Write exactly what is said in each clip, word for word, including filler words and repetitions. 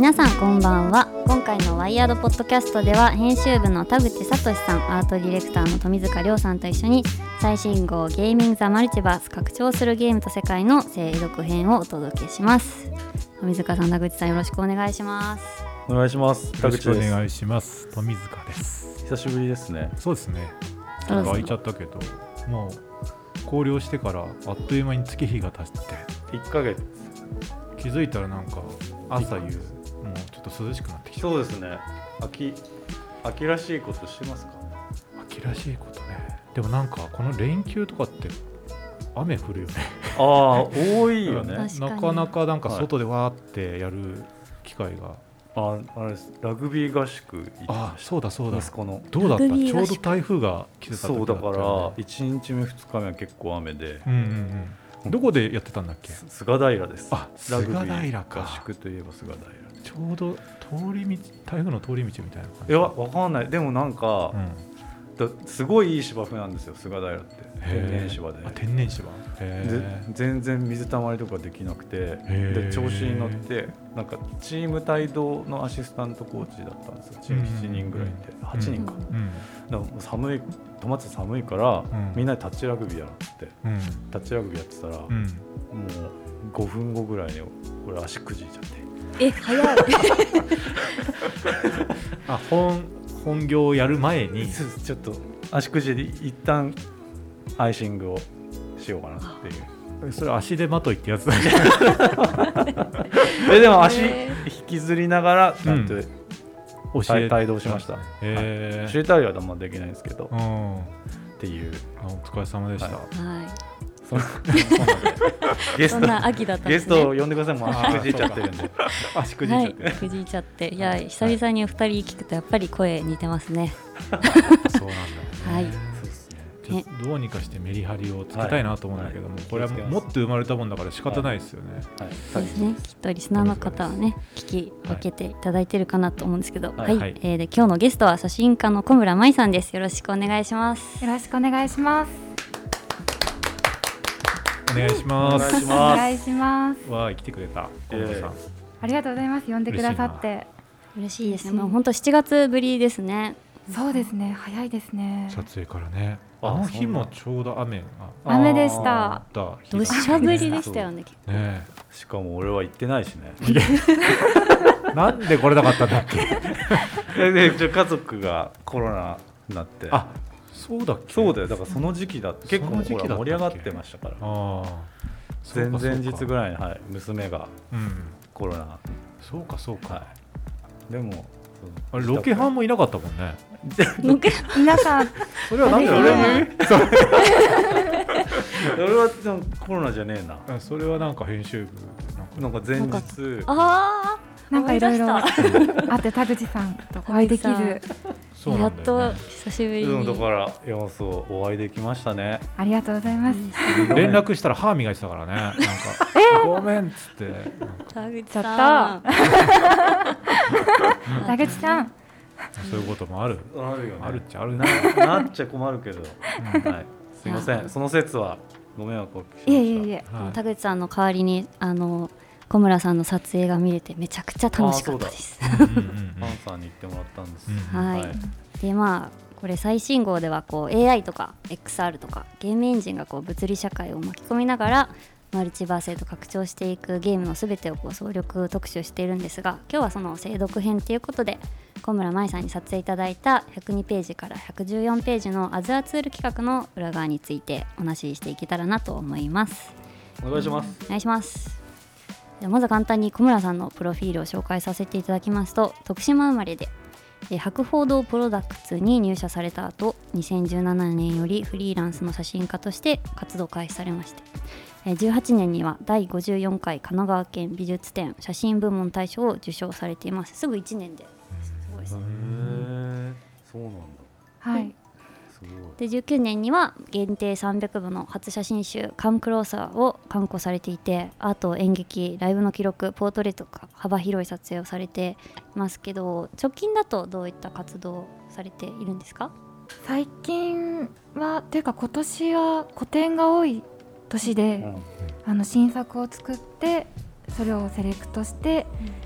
皆さんこんばんは。今回のワイヤードポッドキャストでは編集部の田口聡さん、アートディレクターの富塚亮さんと一緒に最新号ゲーミングザマルチバース拡張するゲームと世界の精読編をお届けします。富塚さん、田口さん、よろしくお願いします。 お願いします。 田口です。よろしくお願いします。富塚です。 久しぶりですね。 そうですね。ちょっと空いちゃったけど、もう考慮してからあっという間に月日が経っていっかげつ、 気づいたらなんか朝夕もうちょっと涼しくなってきた。 そうですね。秋秋らしいことしてますか？ 秋らしいことね。でもなんかこの連休とかって雨降るよね。 ああ、多いよね。 なかなかなんか外でわーってやる機会が、 はい、あ, あれですラグビー合宿行ってました。 あ、そうだそうだ。 息子のどうだった？ちょうど台風が来てた時だったよね。 そうだからいちにちめふつかめは結構雨で、 うんうんうん、どこでやってたんだっけ？ 菅平です。 あ、菅平か。 合宿といえば菅平。 ちょうど通り道、台風の通り道みたいな感じ。 いや、わかんない。でもなんか、うん、すごいいい芝生なんですよ、菅平って。天然芝で。 あ、天然芝。 へで全然水たまりとかできなくて、で調子に乗ってなんかチーム帯同のアシスタントコーチだったんですよ。チームしちにんぐらいで、うん、はちにんか、うん、だから寒い、泊まって寒いから、うん、みんなでタッチラグビーやろうって、うん、タッチラグビーやってたら、うん、もうごふんごぐらいに俺足くじいちゃって。 え、早い。 あ、本本業をやる前にちょっと足くじで一旦アイシングをしようかなっていう。 それ足手まといってやつだね。 で, でも足引きずりながらちゃんと、うん、教え帯同しました。 えー、 教えたりはあんまできないんですけど、うん、っていう。 お疲れ様でした。 はい、 そんなゲストそんな秋だったんですね。 ゲストを呼んでください。もう足くじいちゃってるんで。 足くじいちゃって、 はい、くじいちゃって。いや、久々にふたり聞くとやっぱり声似てますね。 そうなんだよね。 はい。 ちょっとどうにかしてメリハリをつけたいなと思うんだけども、はい、これはもっと生まれたもんだから仕方ないですよね。 はいはい、そうですね。きっとリスナーの方はね、聞き分けていただいてるかなと思うんですけど、はい、はい、えー、で今日のゲストは写真家の小村舞さんです。よろしくお願いします。 よろしくお願いします。 お願いします。 お願いします。 わー、来てくれた小村さん、えー、 ありがとうございます。呼んでくださって嬉しいですね。もう本当しちがつぶりですね。 そうですね、早いですね。 撮影からね。あの日もちょうど雨が雨でした。 どしゃ降りでしたよね。 ね、しかも俺は行ってないしね。 なんで来れなかったんだっけ？ で家族がコロナになって。 あ、そうだっけ？ そうだよ。だからその時期だって結構ほら盛り上がってましたから。あ、前々日ぐらいに、はい、娘がコロナ、うん、 そうかそうか、はい、 でもあれロケハンもいなかったもんね。 皆さんそれはなんで俺も俺はコロナじゃねえな。 それはなんか編集部なんか前日あなんかいろいろあって田口さんとお会いできる。 そうなんだよね、 やっと久しぶりに、 うん、だからいやそうお会いできましたね。 ありがとうございます。 連絡したら歯磨いてたからね。なんかごめんっつって田口さん田口さんそういうこともある。 あるよね。 あるっちゃあるな。 なっちゃ困るけど、うん、はい、すいません。その説はご迷惑をおかけしました。 いえいえいえ、 はい、田口さんの代わりにあの小村さんの撮影が見れてめちゃくちゃ楽しかったです。 パンさんに行ってもらったんです。 はい、はい、でまあこれ最新号ではこう エーアイ とか エックスアール とかゲームエンジンがこう物理社会を巻き込みながらマルチバースへと拡張していくゲームのすべてをこう総力特集しているんですが、今日はその精読編ということで小村舞さんに撮影いただいたひゃくにページからひゃくじゅうよんページのアズアツール企画の裏側についてお話ししていけたらなと思います。 お願いします。 お願いします。ではまず簡単に小村さんのプロフィールを紹介させていただきますと、徳島生まれで博報堂プロダクツに入社された後、にせんじゅうななねんよりフリーランスの写真家として活動開始されまして、じゅうはちねんにはだいごじゅうよんかい神奈川県美術展写真部門大賞を受賞されています。すぐいちねんですごいですね。 へ、そうなんだ。 はい。 でじゅうきゅうねんには限定さんびゃくぶの初写真集カムクローサーを刊行されていて、アート、演劇、ライブの記録、ポートレートとか幅広い撮影をされていますけど、直近だとどういった活動をされているんですか？ 最近はというか今年は個展が多い年で、うん、あの新作を作ってそれをセレクトして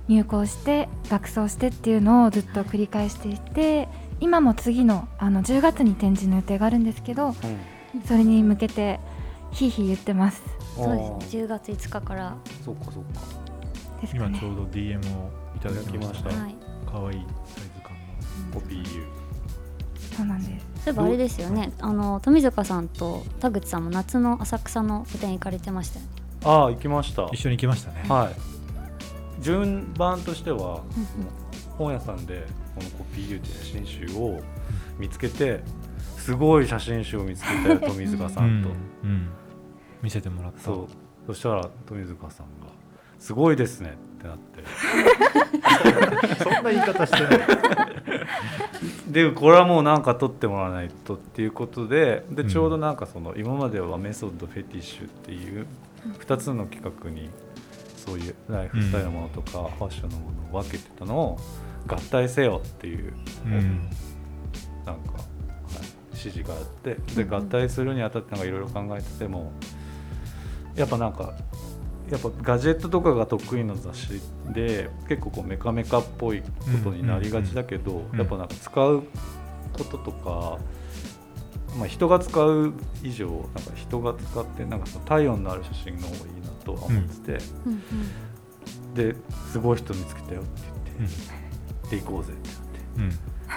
入校して学装してっていうのをずっと繰り返していて、今も次の、あのじゅうがつに展示の予定があるんですけど、うん、それに向けてひいひい言ってます。 そうですね、じゅうがついつかからそうかそうかですかね。今ちょうど ディーエム をいただきました。 はい、 かわいいサイズ感のコピー U、 うん、そうなんです。 そういえばあれですよね、あの富塚さんと田口さんも夏の浅草の個展行かれてましたよね。 ああ行きました。 一緒に行きましたね。 はい。順番としては、うん、本屋さんでこのコピー U って写真集を見つけて、すごい写真集を見つけたよ富塚さんと、 うんうん、見せてもらった。 そうそしたら富塚さんがすごいですねってなってそんな言い方してないでこれはもうなんか撮ってもらわないとっていうことで、でちょうどなんかその今まではメソッドフェティッシュっていうふたつの企画にそういうライフスタイルのものとか、うん、ファッションのものを分けてたのを合体せよっていう、うん、なんか、はい、指示があって、で合体するにあたってなんかいろいろ考えてても、やっぱなんかやっぱガジェットとかが得意な雑誌で結構こうメカメカっぽいことになりがちだけど、うんうんうん、やっぱなんか使うこととか、まあ、人が使う以上なんか人が使ってなんかその体温のある写真の方がいいなとは思ってて、うんうん、ですごい人見つけたよって言って、うん、で行こうぜってなって、うん、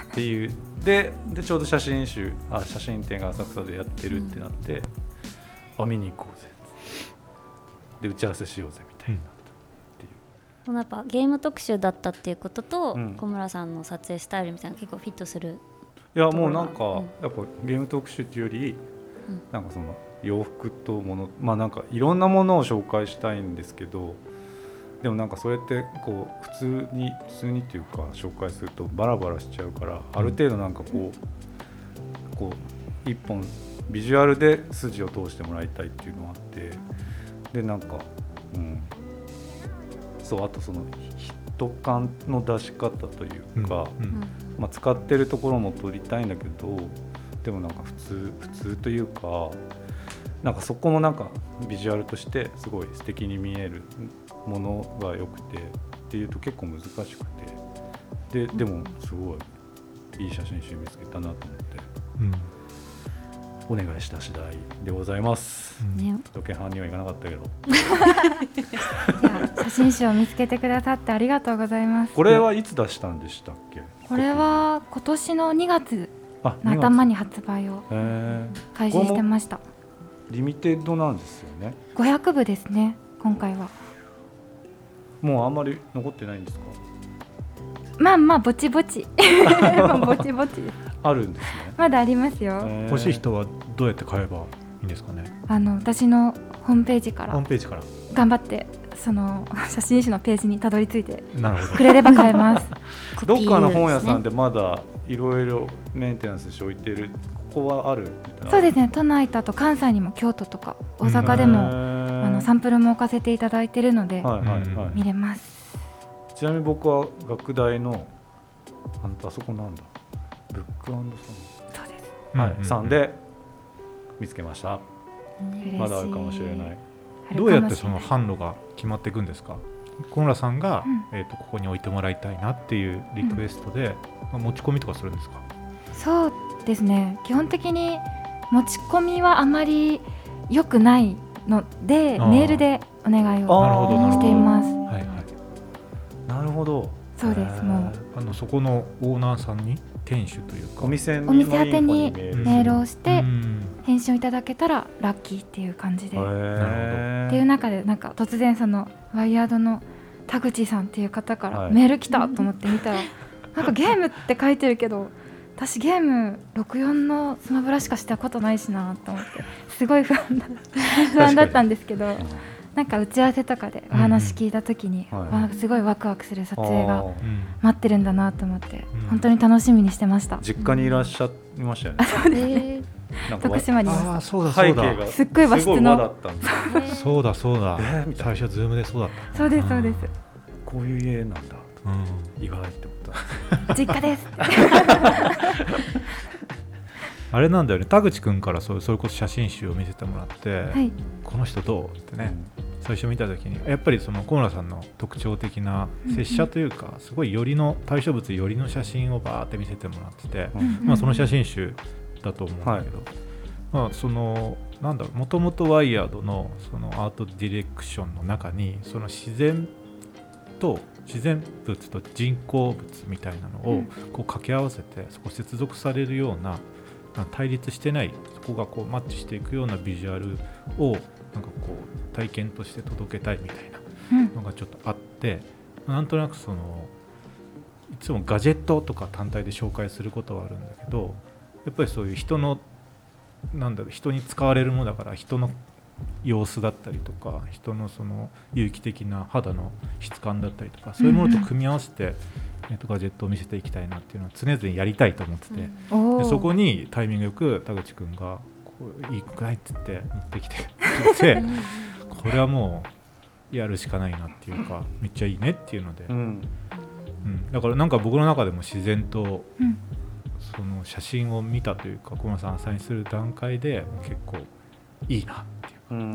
っていう で, でちょうど写真集あ写真展が浅草でやってるってなって、うん、あ見に行こうぜで打ち合わせしようぜみたいなっていう、 このやっぱゲーム特集だったっていうことと、うん、小村さんの撮影スタイルみたいな結構フィットする。 いやもうなんか、うん、やっぱゲーム特集っていうより、うん、なんかその洋服ともの、まあなんかいろんなものを紹介したいんですけど、でもなんかそうやってこう普通に普通にっていうか紹介するとバラバラしちゃうから、ある程度なんかこうこう一本ビジュアルで筋を通してもらいたいっていうのがあって、でなんか、うん、そうあとそのヒット感の出し方というか、うんうんまあ、使ってるところも撮りたいんだけど、でもなんか普通普通というか、なんかそこもなんかビジュアルとしてすごい素敵に見えるものが良くてっていうと結構難しくて、ででもすごいいい写真集見つけたなと思って、うん、お願いした次第でございます。ね、ロケハンには行かなかったけどいや写真集を見つけてくださってありがとうございます。 これはいつ出したんでしたっけ？ これは今年のにがつの頭に発売を開始してました。 リミテッドなんですよね。 ごひゃくぶですね今回は。 もうあんまり残ってないんですか？ まあまあぼちぼちぼちぼちあるんですね。 まだありますよ。 欲しい人はどうやって買えばいいんですかね？ あの私のホームページからホームページから頑張ってその写真集のページにたどり着いてくれれば買えますどっかの本屋さんでまだいろいろメンテナンスしておいてるここはある？ そうですね、都内とあと関西にも京都とか大阪でもあのサンプルも置かせていただいているので、はいはいはい、見れます。 ちなみに僕は学大の あ, あそこなんだブック&サンそうです、 はいうんうん、さんで見つけました。まだあるかもしれない。 どうやってその販路が決まっていくんですか？小村さんが、うんえー、とここに置いてもらいたいなっていうリクエストで、うん、持ち込みとかするんですか？ そうですね、基本的に持ち込みはあまり良くないのでメールでお願いをしています。 はいはい、なるほど。 そうです。もうあのそこのオーナーさんに店主というかお店お店宛てにメールをして返信をいただけたらラッキーっていう感じで、っていう中でなんか突然そのワイヤードの田口さんっていう方からメール来たと思って見たら、はい、なんかゲームって書いてるけど私ゲームろくじゅうよんのスマブラしかしたことないしなと思ってすごい不安だ不安だったんですけど、なんか打ち合わせとかでお話聞いた時に、うんはい、すごいワクワクする撮影が待ってるんだなと思って、うん、本当に楽しみにしてました。 実家にいらっしゃいましたよね。 そうですね、徳島にいます。 あ、そうだそうだ、 すっごい和室のそうだそうだ、えー、最初ズームでそうだった。 そうですそうです、 こういう家なんだ、うん、意外って思った実家ですあれなんだよね、田口くんからそれ、それこそ写真集を見せてもらって、はい、この人どうってね、 最初見た時にやっぱりその小村さんの特徴的な拙者というか、うんうん、すごい寄りの対象物寄りの写真をバーって見せてもらってて、うんうん、まあ、その写真集だと思うんだけど、はい、まあ、そのなんだろう、もともとワイヤードのそのアートディレクションの中にその自然と自然物と人工物みたいなのをこう掛け合わせて、そこ接続されるような対立してない、そこがこうマッチしていくようなビジュアルをなんかこう体験として届けたいみたいなのがちょっとあって、うん、なんとなくそのいつもガジェットとか単体で紹介することはあるんだけど、やっぱりそういう人のなんだろう、人に使われるものだから、人の様子だったりとか、人のその有機的な肌の質感だったりとか、そういうものと組み合わせて、うんうん、えー、とガジェットを見せていきたいなっていうのは常々やりたいと思ってて、うん、でそこにタイミングよく田口くんがいいくないって言って持ってきててこれはもうやるしかないなっていうか、めっちゃいいねっていうので、うんうん、だからなんか僕の中でも自然とその写真を見たというか、小村さんアサインする段階で結構いいなっていうか、うん、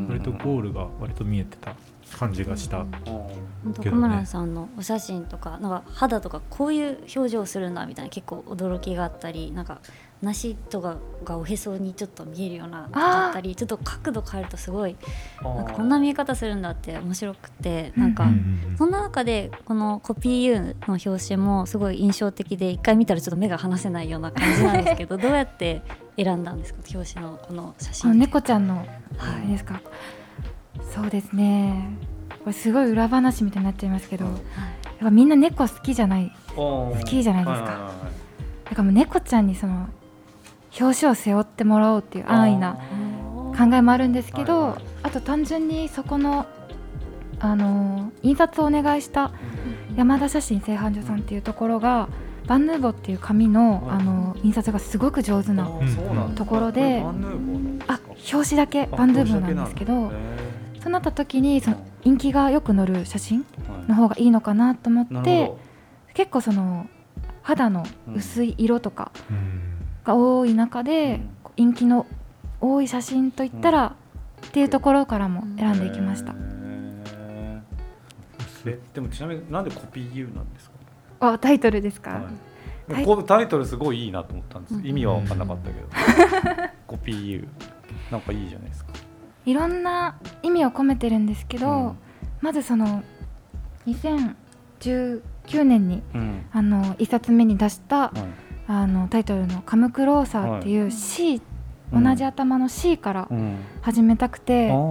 割とゴールが割と見えてた感じがしたけどね。 小村さんのお写真とか、なんか肌とかこういう表情するんだみたいな結構驚きがあったり、なんか梨とかがおへそにちょっと見えるようなだったり、ちょっと角度変えるとすごいなんかこんな見え方するんだって面白くて、なんかそんな中でこのコピー ユー の表紙もすごい印象的で、一回見たらちょっと目が離せないような感じなんですけどどうやって選んだんですか、表紙のこの写真。 猫ちゃんの、はい、ですか。そうですね、これすごい裏話みたいになっちゃいますけど、やっぱみんな猫好きじゃない好きじゃないですか。だからもう猫ちゃんにその表紙を背負ってもらおうっていう安易な考えもあるんですけど、あと単純にそこの、あの印刷をお願いした山田写真製版所さんっていうところがバンヌーボっていう紙 の, あの印刷がすごく上手なところで、あ表紙だけバンヌーボなんですけど、そうなった時にそのインキがよく載る写真の方がいいのかなと思って、結構その肌の薄い色とかが多い中で、インキの多い写真といったらっていうところからも選んでいきました。 えでもちなみになんでコピー ユー なんですか。 あ、タイトルですか。 はい、このタイトルすごいいいなと思ったんです、うん、意味は分からなかったけどコピー ユー なんかいいじゃないですか。 いろんな意味を込めてるんですけど、うん、まずそのにせんじゅうきゅうねんに、うん、あのいっさつめに出した、はい、あのタイトルのカムクローサーっていう C、はい、同じ頭の C から始めたくて、うん、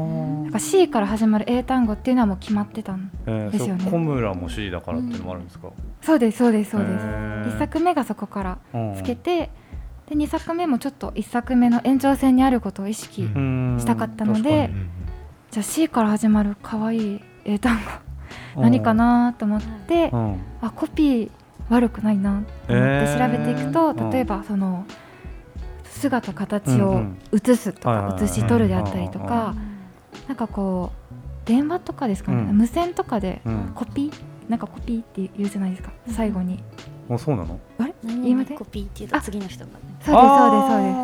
なんか C から始まる英単語っていうのはもう決まってたんですよね。 えー、小村も C だからっていうのもあるんですか。うん、 そうですそうですそうです。えー、いっさくめがそこからつけて、うん、でにさくめもちょっといっさくめの延長線にあることを意識したかったので、じゃあ C から始まるかわいい英単語何かなと思って、うん、あコピー悪くないなと思って調べていくと、えー、例えばその姿形を写すとか写し取るであったりとか、なんかこう電話とかですかね、うん、無線とかでコピー、なんかコピーって言うじゃないですか、最後に。 あ、そうなの？ あれ？何々コピーって言うと次の人がね。 そうですそうですそうです。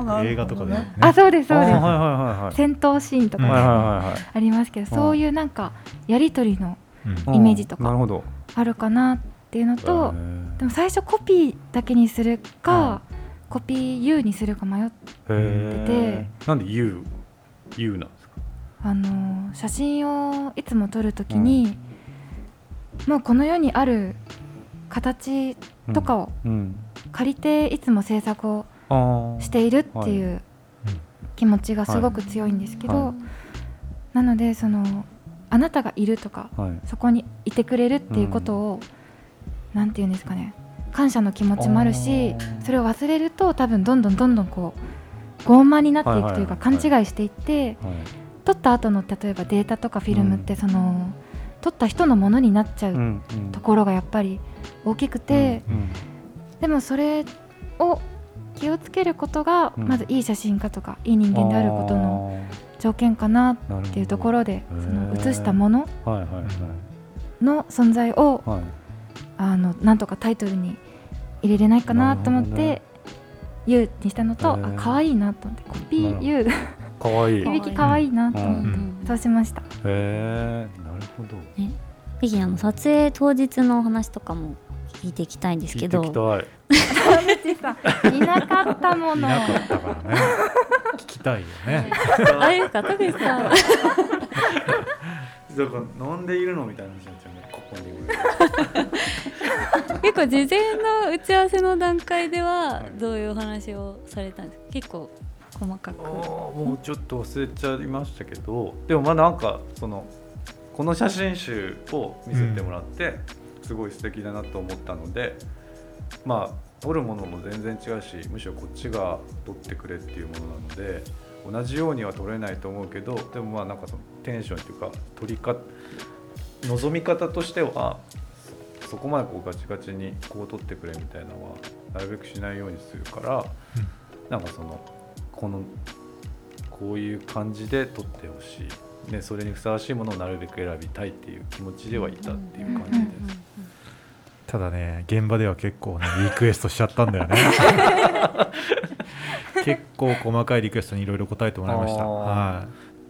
よく映画とかで、ね、 あ、そうですそうです。 はいはいはいはい、 戦闘シーンとか、ね、はいはいはいはい、ありますけど、そういうなんかやり取りのイメージとかあるかなっていうのと、でも最初コピーだけにするか、コピー ユー にするか迷ってて。 なんで ユー ユー なんですか。 あの写真をいつも撮るときに、うん、もうこの世にある形とかを借りていつも制作をしているっていう気持ちがすごく強いんですけど、はいはい、なのでそのあなたがいるとか、はい、そこにいてくれるっていうことを、うん、なんていうんですかね、感謝の気持ちもあるし、それを忘れると多分どんどんどんどんこう傲慢になっていくというか、勘違いしていって、撮った後の例えばデータとかフィルムってその撮った人のものになっちゃうところがやっぱり大きくて、でもそれを気をつけることがまずいい写真家とかいい人間であることの条件かなっていうところで、その写したものの存在をあのなんとかタイトルに入れれないかなと思って ユー にしたのと、あ、可愛いなと思ってコピー ユーかわいい響きかわいいなと思って、うん、そうしました。へえ、なるほど。 え、ぜひあの撮影当日のお話とかも聞いていきたいんですけど。 聞いていきたい。 いなかったもの。 いなかったからね。聞きたいよね。 あれですか、田口さん。 だから飲んでいるのみたいな話になっちゃうね。ここに結構事前の打ち合わせの段階ではどういうお話をされたんですか。結構細かく。 もうちょっと忘れちゃいましたけど、でもまあなんかそのこの写真集を見せてもらって、うん、すごい素敵だなと思ったので、まあ撮るものも全然違うし、むしろこっちが撮ってくれっていうものなので同じようには撮れないと思うけど、でもまあなんかそのテンションっていうか撮りか望み方としてはそこまでこうガチガチにこう撮ってくれみたいなのはなるべくしないようにするから、うん、なんかそのこのこういう感じで撮ってほしい、ね、それにふさわしいものをなるべく選びたいっていう気持ちではいたっていう感じです。 ただね、現場では結構ねリクエストしちゃったんだよね。結構細かいリクエストにいろいろ答えてもらいました。はい、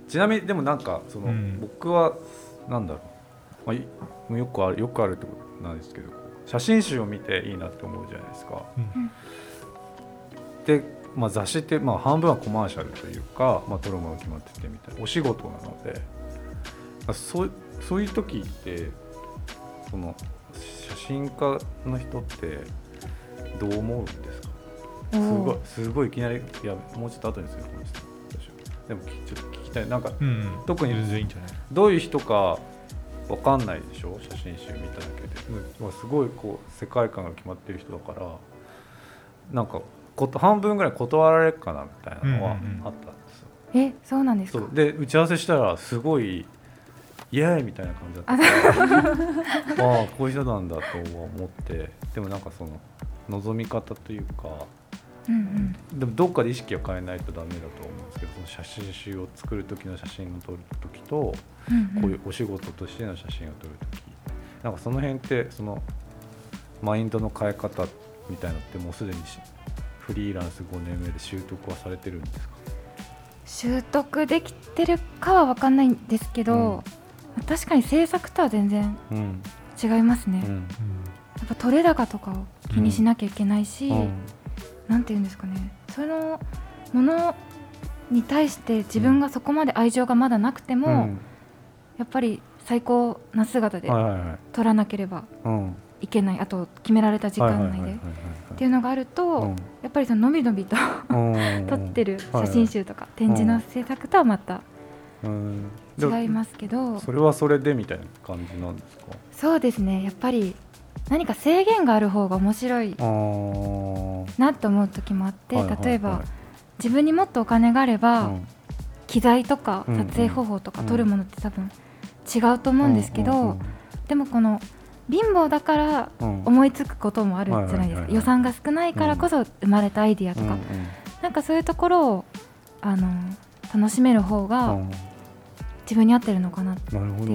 ちなみにでもなんかその、うん、僕はなんだろう、まあ、よくあるよくあるってことなんですけど、写真集を見ていいなって思うじゃないですか。うん、で、まあ、雑誌って、まあ、半分はコマーシャルというか、まあ、撮るもの決まっててみたいなお仕事なので、そう、そういう時ってその写真家の人ってどう思うんですか。すごい、すごいいきなり、いやもうちょっと後にするかもしれない。でもちょっと聞きたい。なんか、うん、特にどういう人か分かんないでしょ、写真集見ただけで。すごいこう世界観が決まってる人だから、なんかこと半分ぐらい断られるかなみたいなのはあったんですよ。 うんうんうん、え、そうなんですか。 そうで打ち合わせしたらすごいイエーイみたいな感じだったから、ああこういう人なんだと思って、でもなんかその望み方というか、うんうん、でもどっかで意識を変えないとダメだと思うんですけど、その写真集を作る時の写真を撮る時と、うんうん、こういうお仕事としての写真を撮る時、なんかその辺ってそのマインドの変え方みたいなのってもうすでにフリーランスごねんめで習得はされてるんですか。 習得できてるかは分かんないんですけど、うん、確かに制作とは全然違いますね。うんうん、やっぱ撮れ高とかを気にしなきゃいけないし、うんうん、なんていうんですかね、そのものに対して自分がそこまで愛情がまだなくても、うん、やっぱり最高な姿で撮らなければいけない、あと決められた時間内でっていうのがあると、うん、やっぱりそののびのびと撮ってる写真集とか展示の制作とはまた違いますけど、 それはそれでみたいな感じなんですか。 そうですね、やっぱり何か制限がある方が面白いなと思う時もあって、はいはいはい、例えば自分にもっとお金があれば、うん、機材とか撮影方法とか撮るものって多分違うと思うんですけど、うんうんうん、でもこの貧乏だから思いつくこともあるじゃないですか、うんはいはいはいはい、予算が少ないからこそ生まれたアイディアとか、うんうん、なんかそういうところをあの楽しめる方が自分に合ってるのかなっていう、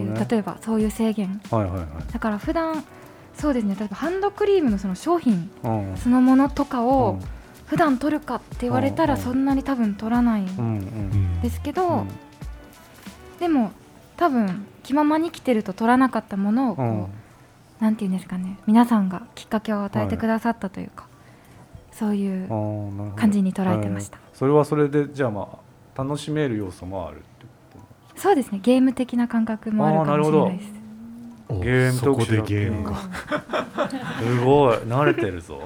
ね、例えばそういう制限、はいはいはい、だから普段そうですね、例えばハンドクリームのその商品そのものとかを普段取るかって言われたらそんなに多分取らないんですけど、でも多分気ままに来てると取らなかったものをこうなんていうんですかね、皆さんがきっかけを与えてくださったというか、そういう感じに捉えてました。 それはそれでじゃあまあ楽しめる要素もあるってことですか。 そうですね、ゲーム的な感覚もあるかもしれないです。 ゲーム特集だっけ。ゲームがすごい慣れてるぞ。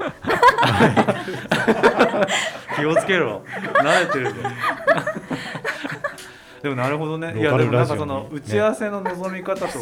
気をつけろ、慣れてるぞ。でもなるほどね。いやでもなんかその打ち合わせの望み方とか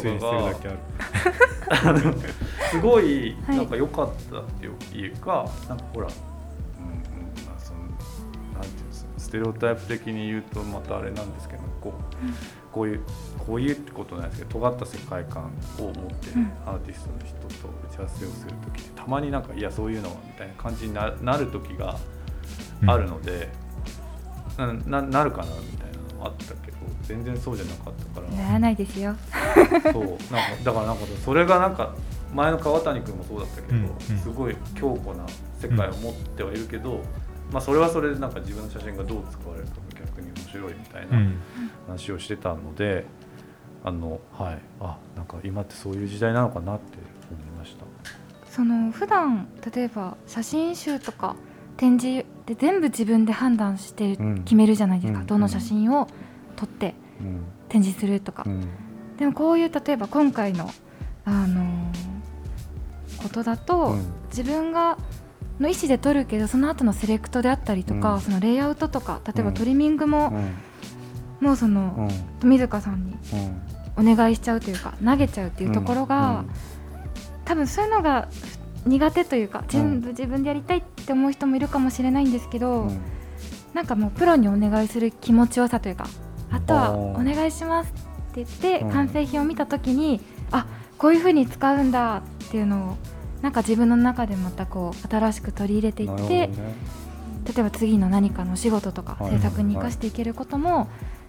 がすごいなんか良かったっていうか、はい、なんかほら、うんうん、まあそのなんていうんですか、ステレオタイプ的に言うとまたあれなんですけど、こう、うん、こういうこういうってことなんですけど、尖った世界観を持ってるアーティストの人と打ち合わせをするときってたまになんかいやそういうのはみたいな感じに な, なる時があるので、うん、な, なるかなみたいなのもあったけど、全然そうじゃなかったから。 ならないですよ。 そうなんかだからなんかそれがなんか前の川谷君もそうだったけど、うんうん、すごい強固な世界を持ってはいるけど、うん、まあそれはそれでなんか自分の写真がどう使われるかも逆に面白白いみたいな話をしてたので、うん、あのはいあなんか今ってそういう時代なのかなって思いました。 その普段例えば写真集とか展示で全部自分で判断して決めるじゃないですか、うん、どの写真を撮って展示するとか、うん、でもこういう例えば今回の、あのー、ことだと、うん、自分がの意思で撮るけどその後のセレクトであったりとか、うん、そのレイアウトとか例えばトリミングも、うん、もうその、うん、富塚さんにお願いしちゃうというか投げちゃうっていうところが、うん、多分そういうのが苦手というか全部自分でやりたいって思う人もいるかもしれないんですけど、うん、なんかもうプロにお願いする気持ちよさというか、あとはお願いしますって言って完成品を見た時に、うん、あこういう風に使うんだっていうのをなんか自分の中でまたこう新しく取り入れていって、ね、例えば次の何かの仕事とか制作に生かしていけることも、はい、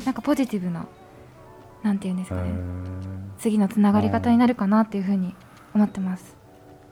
なんかポジティブななんていうんですかね、次のつながり方になるかなっていう風に思ってます。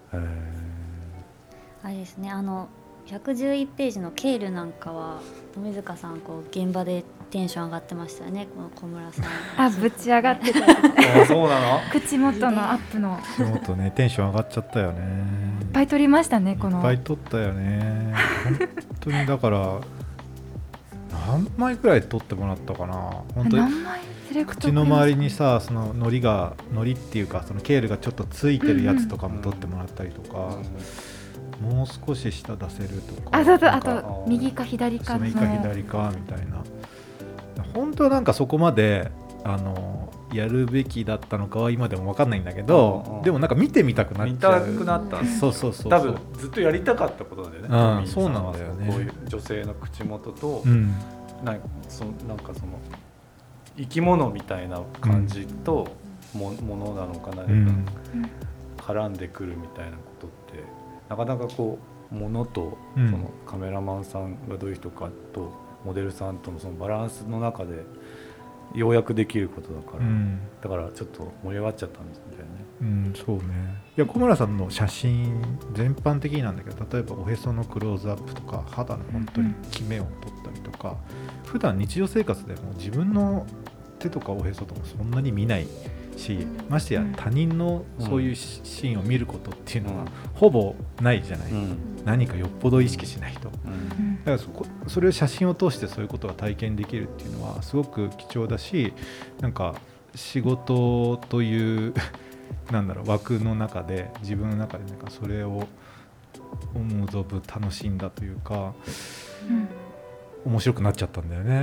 あれですね、あのひゃくじゅういちページのケールなんかは富塚さんこう現場でテンション上がってましたよね、この小村さんあぶち上がってたあそうなの口元のアップの口元ねテンション上がっちゃったよね。 いっぱい撮りましたね。このいっぱい撮ったよね本当にだから何枚くらい撮ってもらったかな。本当に何枚セレクト口の周りにさその糊が糊っていうかそのケールがちょっとついてるやつとかも撮ってもらったりとか、うんうん、もう少し下出せるとか、 あそうそうあと右か左かの右か左かみたいな。本当はなんかそこまであのやるべきだったのかは今でも分かんないんだけど、うんうん、でもなんか見てみたくなっちゃう。 見たくなったんです。 そうそうそう多分ずっとやりたかったことなんだよね。 うん、そうなんだよね。 こういう女性の口元と、 うん、 なんかそのなんかその生き物みたいな感じと、うん、も, ものなのかな、うん、絡んでくるみたいなことってなかなかこうものとそのカメラマンさんがどういう人かとモデルさんとのそのバランスの中でようやくできることだから、うん、だからちょっと盛り上がっちゃったんですよね。 うん、そうね。いや小村さんの写真全般的になんだけど、例えばおへそのクローズアップとか肌の本当にキメを撮ったりとか、うん、普段日常生活でも自分の手とかおへそとかそんなに見ないし、ましてや他人のそういうシーンを見ることっていうのはほぼないじゃない、うん、何かよっぽど意識しないと、うん、だから そ, こそれを写真を通してそういうことが体験できるっていうのはすごく貴重だし、なんか仕事というなんだろう枠の中で自分の中でなんかそれを思う存分楽しんだというか、うん面白くなっちゃったんだよね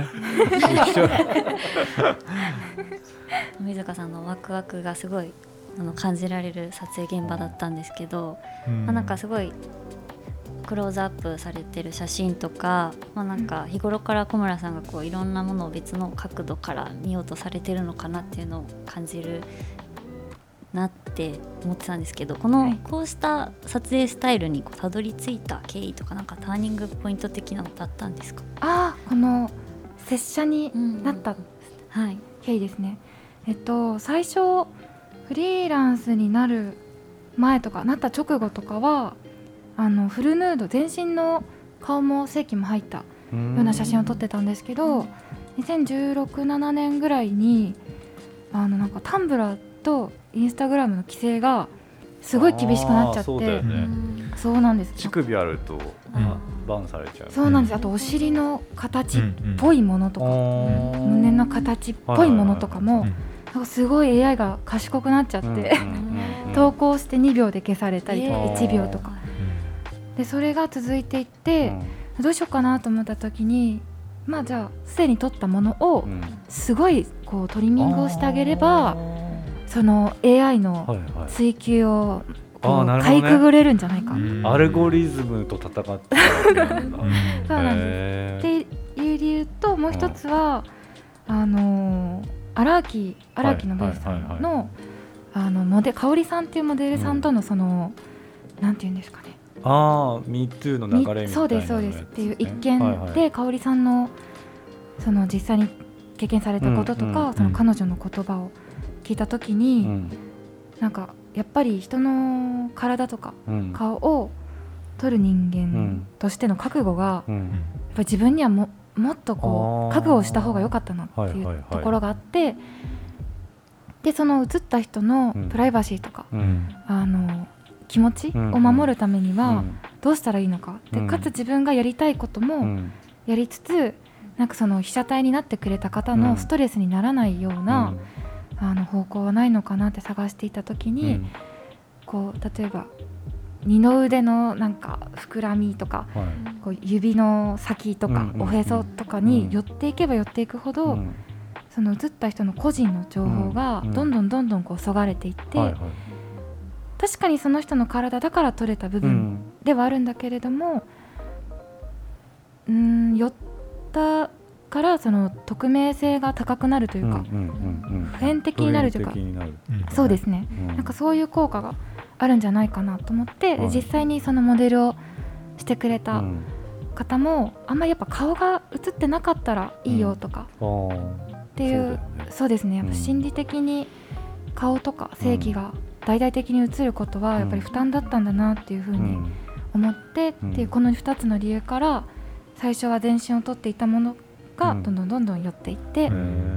富塚さんのワクワクがすごいあの感じられる撮影現場だったんですけど、うんまあ、なんかすごいクローズアップされてる写真とか、まあ、なんか日頃から小村さんがこういろんなものを別の角度から見ようとされてるのかなっていうのを感じるなって思ってたんですけど、このこうした撮影スタイルにこうたどり着いた経緯とかなんかターニングポイント的なのだったんですか？ ああこの拙者になった経緯ですね、うんうんはい、えっと最初フリーランスになる前とかなった直後とかはあのフルヌード全身の顔も正規も入ったような写真を撮ってたんですけど、にせんじゅうろく、ななねんぐらいにあのなんかタンブラーとインスタグラムの規制がすごい厳しくなっちゃって、 そうだよね、 そうなんです。 乳首あると、うん、バンされちゃう。 そうなんです。あとお尻の形っぽいものとか、うんうん、胸の形っぽいものとかも、はいはいはい、なんかすごい エーアイ が賢くなっちゃって、うんうんうん、投稿してにびょうで消されたりとか、いちびょうとかでそれが続いていって、うん、どうしようかなと思った時に、まあじゃあすでに撮ったものをすごいこうトリミングをしてあげれば、その エーアイ の追求をこうかいくぐれるんじゃないか、はいはい、 アルゴリズムと戦ってたわけなんだそうなんです。っていう理由ともう一つは、うん、あの荒木荒木のベースさんのあのモデ香織さんっていうモデルさんとのその、うん、なんていうんですかね、 ああ ミートゥー の流れみたいな、ね、 そうですそうですっていう一見で、はいはい、香織さんのその実際に経験されたこととか、うんうん、その彼女の言葉を聞いたときに、うん、なんかやっぱり人の体とか顔を撮る人間としての覚悟が、うん、やっぱり自分にはももっとこう覚悟した方が良かったなっていうところがあって、はいはいはい、でその映った人のプライバシーとか、うん、あの気持ちを守るためにはどうしたらいいのか、うん、でかつ自分がやりたいこともやりつつ、なんかその被写体になってくれた方のストレスにならないような、うん、あの方向はないのかなって探していた時に、うん、こう例えば二の腕のなんか膨らみとか、はい、こう指の先とか、うん、おへそとかに寄っていけば寄っていくほど、うん、その映った人の個人の情報がどんどんどんどんこうそがれていって、うんはいはい、確かにその人の体だから取れた部分ではあるんだけれども、うん、寄ったからその匿名性が高くなるというか、うんうんうんうん、普遍的になるというか、そうですね、うん、なんかそういう効果があるんじゃないかなと思って、はい、実際にそのモデルをしてくれた方も、うん、あんまりやっぱ顔が映ってなかったらいいよとか、うん、っていう、そう、そうですね、やっぱ心理的に顔とか性器が大々的に映ることはやっぱり負担だったんだなっていうふうに思って、うん、っていうこのふたつの理由から最初は全身を撮っていたものがどんどんどんどん寄っていって、うん、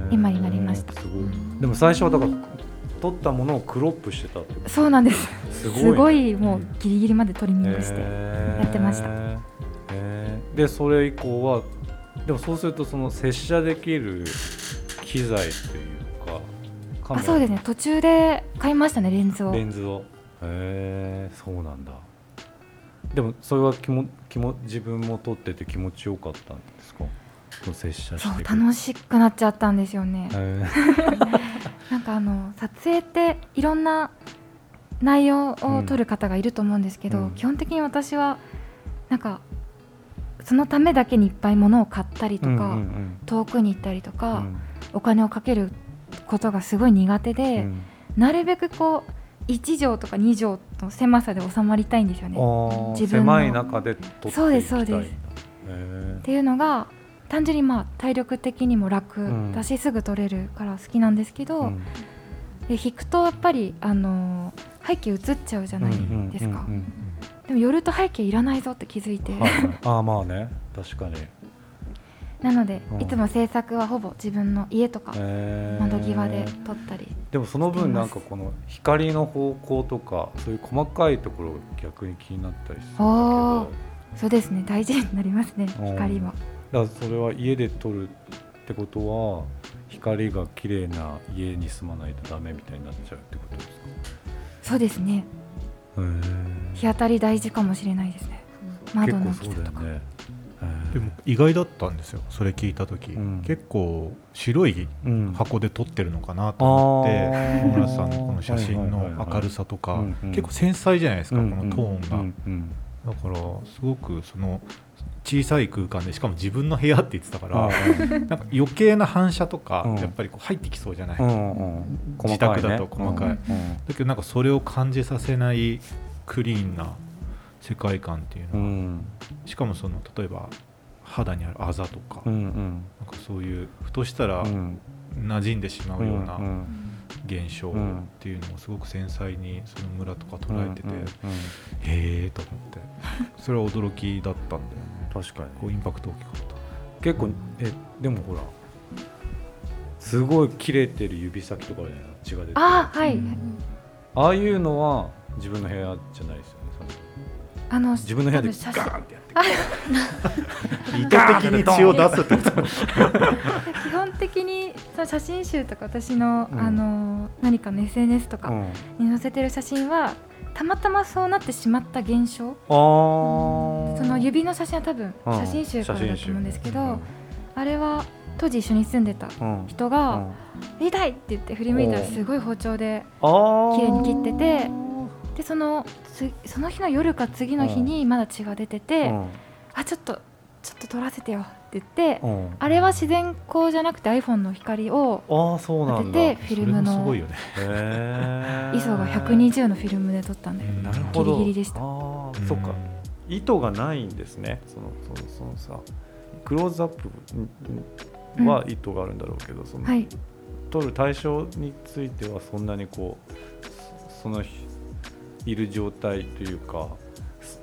今になりました。 すごい。でも最初はだから撮ったものをクロップしてたってこと？ そうなんです。すごい、ね、すごいもうギリギリまでトリミングしてやってました。 えーえー、でそれ以降はでもそうするとその接写できる機材というかカメラ、 あ、そうですね、途中で買いましたね、レンズを。 レンズを。へえー、そうなんだ。でもそれは気も気も自分も撮ってて気持ちよかったんですか？接写してそう楽しくなっちゃったんですよね。なんかあの撮影っていろんな内容を撮る方がいると思うんですけど、うん、基本的に私はなんかそのためだけにいっぱい物を買ったりとか、うんうんうん、遠くに行ったりとか、うん、お金をかけることがすごい苦手で、うん、なるべくこういちじょうとかにじょうの狭さで収まりたいんですよね。 自分の狭い中で撮っていきたい。 そうですそうです。っていうのが単純にまあ体力的にも楽だし、うん、すぐ撮れるから好きなんですけど、うん、で引くとやっぱり、あのー、背景映っちゃうじゃないですか、うんうんうんうん、でも寄ると背景いらないぞって気づいて、はいはい、 ああまあね、確かに。 なので、うん、いつも制作はほぼ自分の家とか窓際で撮ったりしてます。 でもその分なんかこの光の方向とかそういう細かいところが逆に気になったりするんだけど。 そうですね、大事になりますね、光は。 だからそれは家で撮るってことは光が綺麗な家に住まないとダメみたいになっちゃうってことですか？ そうですね。日当たり大事かもしれないですね、うん、窓の大きさとか。 でも意外だったんですよ、それ聞いた時、うん、結構白い箱で撮ってるのかなと思って、小村さんのこの写真の明るさとか、結構繊細じゃないですか、うん、このトーンが、うんうん、だからすごくその小さい空間でしかも自分の部屋って言ってたからなんか余計な反射とかやっぱりこう入ってきそうじゃない、うんうん、自宅だと細かい、うんうん、だけどなんかそれを感じさせないクリーンな世界観っていうのは、うん、しかもその例えば肌にあるあざとか、うんうん、なんかそういうふとしたら馴染んでしまうような現象っていうのをすごく繊細にその村とか捉えてて、うんうんうん、へーと思ってそれは驚きだったんだよね。 確かにこうインパクト大きかった。 結構えでもほらすごい切れてる指先とかで血が出てる。 あ、はい、うん、 ああいうのは自分の部屋じゃないですよね。 あの自分の部屋でガーンってやって意図的に血を出すってこと基本的にその写真集とか私の、うん、あの何かの エスエヌエス とかに載せてる写真はたまたまそうなってしまった現象、うん、その指の写真は多分写真集からだと思うんですけど、うん、あれは当時一緒に住んでた人が「痛い!」って言って振り向いたらすごい包丁で綺麗に切ってて、でそのその日の夜か次の日にまだ血が出てて、うん、あちょっとちょっと撮らせてよって言って、うん、あれは自然光じゃなくて iPhone の光を当ててフィルムのイソがひゃくにじゅうのフィルムで撮ったんで、なるほど、ギリギリでした。あ、 そっか、意図がないんですね。そのそのそのさクローズアップは意図があるんだろうけど、うん、その、はい、撮る対象についてはそんなにこうそのいる状態というか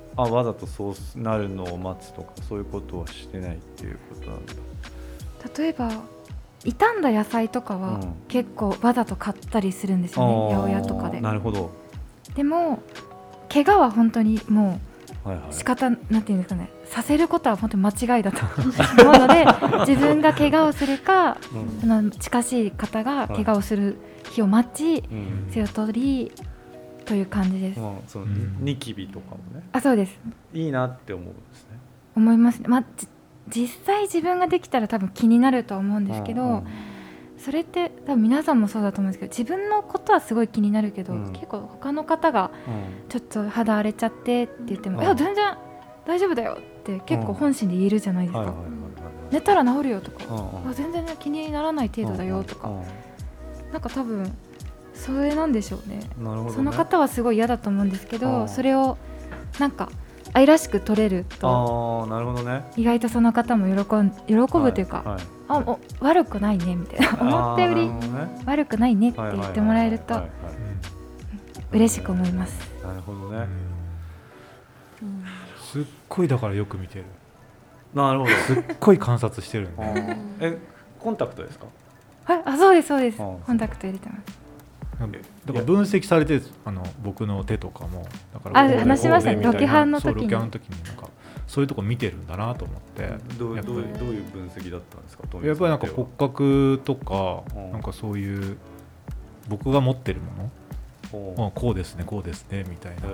あわざとそうなるのを待つとかそういうことはしてないっていうことなんだ。 例えば傷んだ野菜とかは結構わざと買ったりするんですよね、八百屋とかで。 なるほど。 でも怪我は本当にもうはいはい、 仕方なんていうんですかね、させることは本当に間違いだと思うので自分が怪我をするか、うん、あの近しい方が怪我をする日を待ち、はい、それを取りという感じです、 うん、そのニキビとかもね。 あ、そうです。 いいなって思うんですね。 思いますね、まあ、実際自分ができたら多分気になるとは思うんですけど、うんうん、それって多分皆さんもそうだと思うんですけど、自分のことはすごい気になるけど、うん、結構他の方がちょっと肌荒れちゃってって言っても、うん、いや全然大丈夫だよって結構本心で言えるじゃないですか、うん、寝たら治るよとか、うん、全然気にならない程度だよとか、うん、なんか多分それなんでしょう ね, なるほどね。その方はすごい嫌だと思うんですけど、それをなんか愛らしく取れると、 あ、なるほどね、 意外とその方も喜ん喜ぶというか、はいはい、あお悪くないねみたいな、思ったより悪くないねって言ってもらえると嬉しく思います。 なるほどね、 うん、すっごいだからよく見てる。 なるほど。 すっごい観察してるんで。 え、コンタクトですか？ はい、あ、そうですそうです。コンタクト入れてます。 だから分析されて、あの僕の手とかもだからあ話しましたね、ロケハンの時に。 そう、ロケハンの時になんかそういうとこ見てるんだなと思って。 どう、どう、どういう分析だったんですか？ やっぱりなんか骨格とか、うん、なんかそういう僕が持ってるもの、うん、こうですねこうですねみたいな、うん、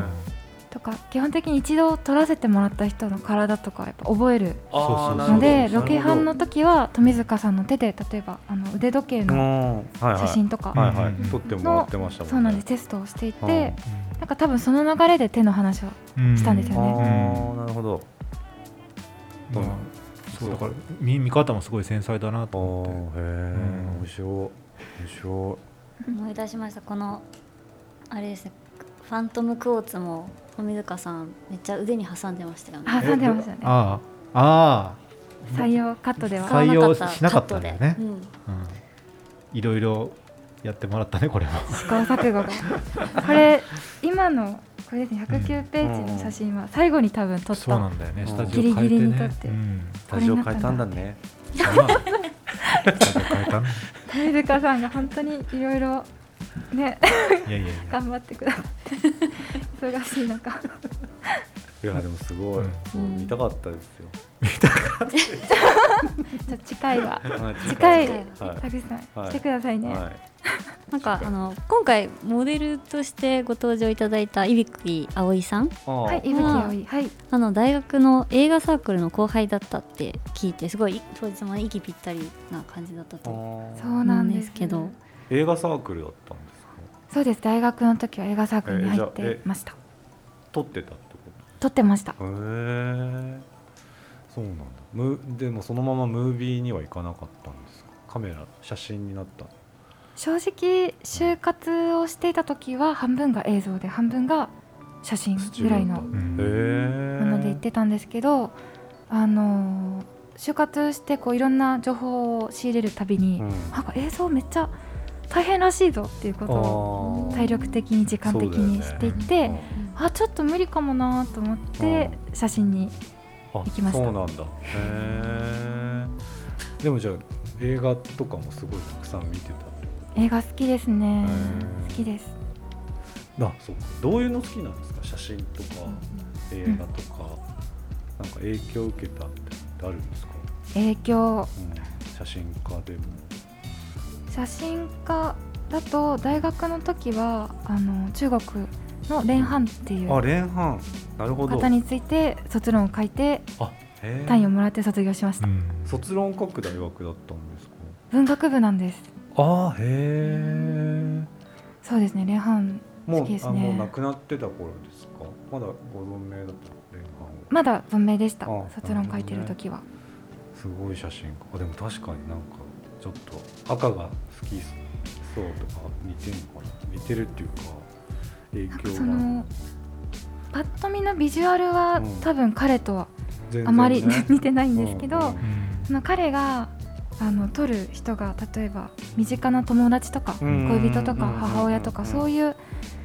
とか基本的に一度撮らせてもらった人の体とかやっぱ覚えるので、ロケハンの時は富塚さんの手で例えばあの腕時計の写真とか撮ってもらってましたもんね。 そうなんです、テストをしていて、なんか多分その流れで手の話をしたんですよね。 あ、なるほど、 うん、そうだから 見, 見方もすごい繊細だなと思って。へえ、面白い面白い。思い出しました。このあれですね、ファントムクォーツも富塚さんめっちゃ腕に挟んでましたよね。 挟んでましたね。 ああ、 採用カットでは採用しなかったんだよね、うんうん、いろいろやってもらったね、これは。 試行錯誤がこれ今のこれですね、ひゃくきゅうページの写真は最後に多分撮った、 そうなんだよね、スタジオギリギリに撮って、うん、 スタジオ変えたんだね。 スタジオ変えた富塚さんが本当にいろいろね、 いやいやいや頑張ってくださって忙しい中。 いやでもすごい、うん、見たかったですよ。 見たかったですじゃ次回は次回田口さん、 はい、 来てくださいね、はい、 なんかあの今回モデルとしてご登場いただいた伊吹葵さん、 はい、伊吹葵、はい、 あの大学の映画サークルの後輩だったって聞いて、すごい当日も息ぴったりな感じだったと思うんですけど。 映画サークルだったんですか？ そうです、大学の時は映画サークルに入ってました。 撮ってたってこと？ 撮ってました。へえ、そうなんだ。むでもそのままムービーには行かなかったんですか？カメラ写真になった？ 正直就活をしていた時は半分が映像で半分が写真ぐらいのもので行ってたんですけど、あの就活してこういろんな情報を仕入れるたびに、うん、なんか映像めっちゃ大変らしいぞっていうことを体力的に時間的にしていって、ね、うん、あちょっと無理かもなと思って写真に行きました。 そうなんだ。へー。でもじゃあ映画とかもすごいたくさん見てた？ 映画好きですね。好きです。 あ、そうか。どういうの好きなんですか？写真とか映画とか、うん、なんか影響を受けたってあるんですか？ 影響、 うん、写真家でも。 写真家だと大学の時はあの中国の連ハンっていう方について卒論を書いて単位をもらって卒業しました。うん、 卒論を書く大学だったんですか？ 文学部なんです。 あ、へえ。 そうですね、連ハン好きですね。 もう、もう亡くなってた頃ですか？まだご存命だった連ハンは？ まだ存命でした。卒論書いてる時は、ね、 すごい写真家。でも確かになんかちょっと赤が好きそうとか似てるのかな、似てるっていうか影響が。そのパッと見のビジュアルは、うん、多分彼とはあまり、ね、似てないんですけど、うんうん、その彼があの撮る人が例えば身近な友達とか恋人とか母親とかそういう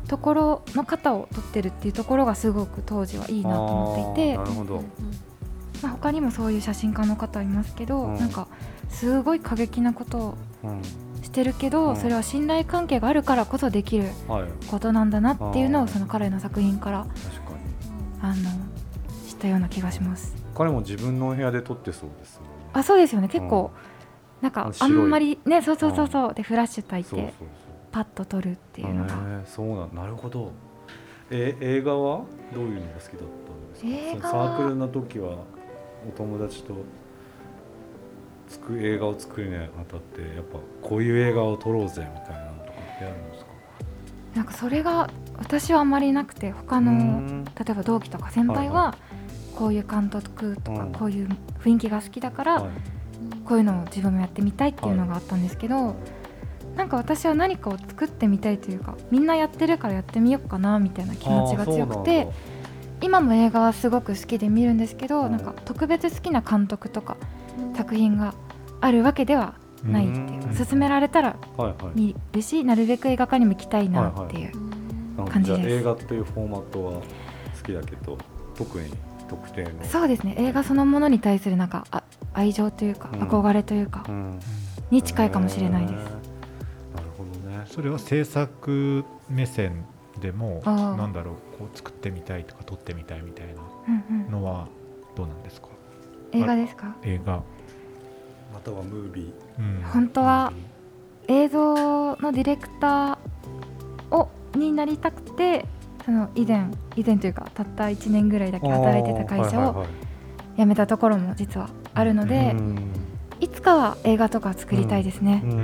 ところの方を撮ってるっていうところがすごく当時はいいなと思っていて、 なるほど、 まあ、他にもそういう写真家の方いますけど、 うん、 なんかすごい過激なことをしてるけど、 うん、 それは信頼関係があるからこそできることなんだなっていうのをその彼の作品から確かにあの知ったような気がします。 彼も自分のお部屋で撮ってそうですね。 あ、そうですよね。結構、うん、なんかあんまりね、そうそうそうそう、うん、でフラッシュ焚いてそうそうそうパッと撮るっていうのが、 えー、そうな、なるほど。え映画はどういうのが好きだったんですか？サークルの時はお友達とつく映画を作るにあたってやっぱこういう映画を撮ろうぜみたいなのとかってあるんですか？ なんかそれが私はあんまりなくて、他の例えば同期とか先輩はこういう監督とかこういう雰囲気が好きだからこういうのを自分もやってみたいっていうのがあったんですけど、なんか私は何かを作ってみたいというか、みんなやってるからやってみようかなみたいな気持ちが強くて、今も映画はすごく好きで見るんですけど、なんか特別好きな監督とか作品があるわけではないっていうか、勧められたら見るし、なるべく映画館にも行きたいなっていう感じです。 じゃあ映画っていうフォーマットは好きだけど特に特定の、 そうですね、映画そのものに対するなんかあ愛情というか、うん、憧れというか、うん、に近いかもしれないです。なるほどね。 それは制作目線でもなんだろう、こう作ってみたいとか撮ってみたいみたいなのはどうなんですか？ うんうん、映画ですか？ 映画またはムービー、 うん、本当は映像のディレクターをになりたくて、その以前以前というかたったいちねんぐらいだけ働いてた会社を辞めたところも実はあるので、いつかは映画とか作りたいですね。うん、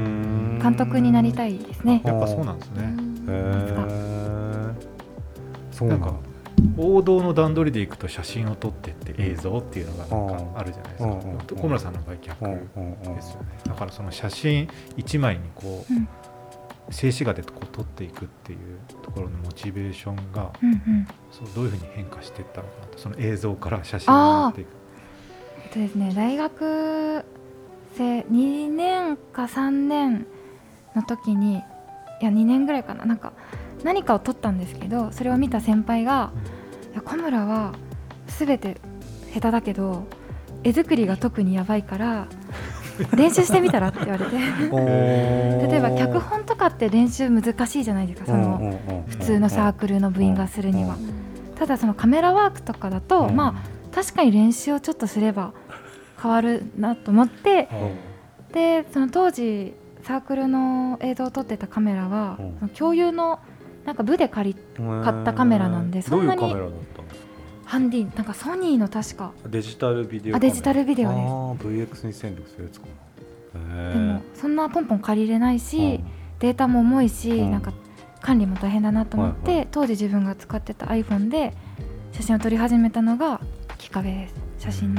監督になりたいですね。 やっぱそうなんですね。 へそうなんか王道の段取りでいくと写真を撮ってって映像っていうのがなんかあるじゃないですか。小村さんの場合逆ですよね。だからその写真いちまいにこう、うん、静止画でこう撮っていくっていうところのモチベーションが、うんうん、そうどういうふうに変化していったのかなと、その映像から写真になっていく。 えっとですね、大学生にねんかさんねんの時に、いやにねんぐらいかな、なんか何かを撮ったんですけど、それを見た先輩が、うん、いや小村は全て下手だけど絵作りが特にやばいから練習してみたらって言われて例えば脚本とかって練習難しいじゃないですか、その普通のサークルの部員がするには。ただそのカメラワークとかだと、まあ確かに練習をちょっとすれば変わるなと思って、でその当時サークルの映像を撮ってたカメラは、その共有のなんか部で借り買ったカメラなんで、そんなにどういうカメラだったんですか？ ハンディ、なんかソニーの確かデジタルビデオカメラ。 あ、デジタルビデオです。あー ブイエックスにせんろく そういうやつかな。 でもそんなポンポン借りれないし、うん、データも重いし、うん、なんか管理も大変だなと思って、はいはい、当時自分が使ってた iPhone で写真を撮り始めたのがきっかけです。写真の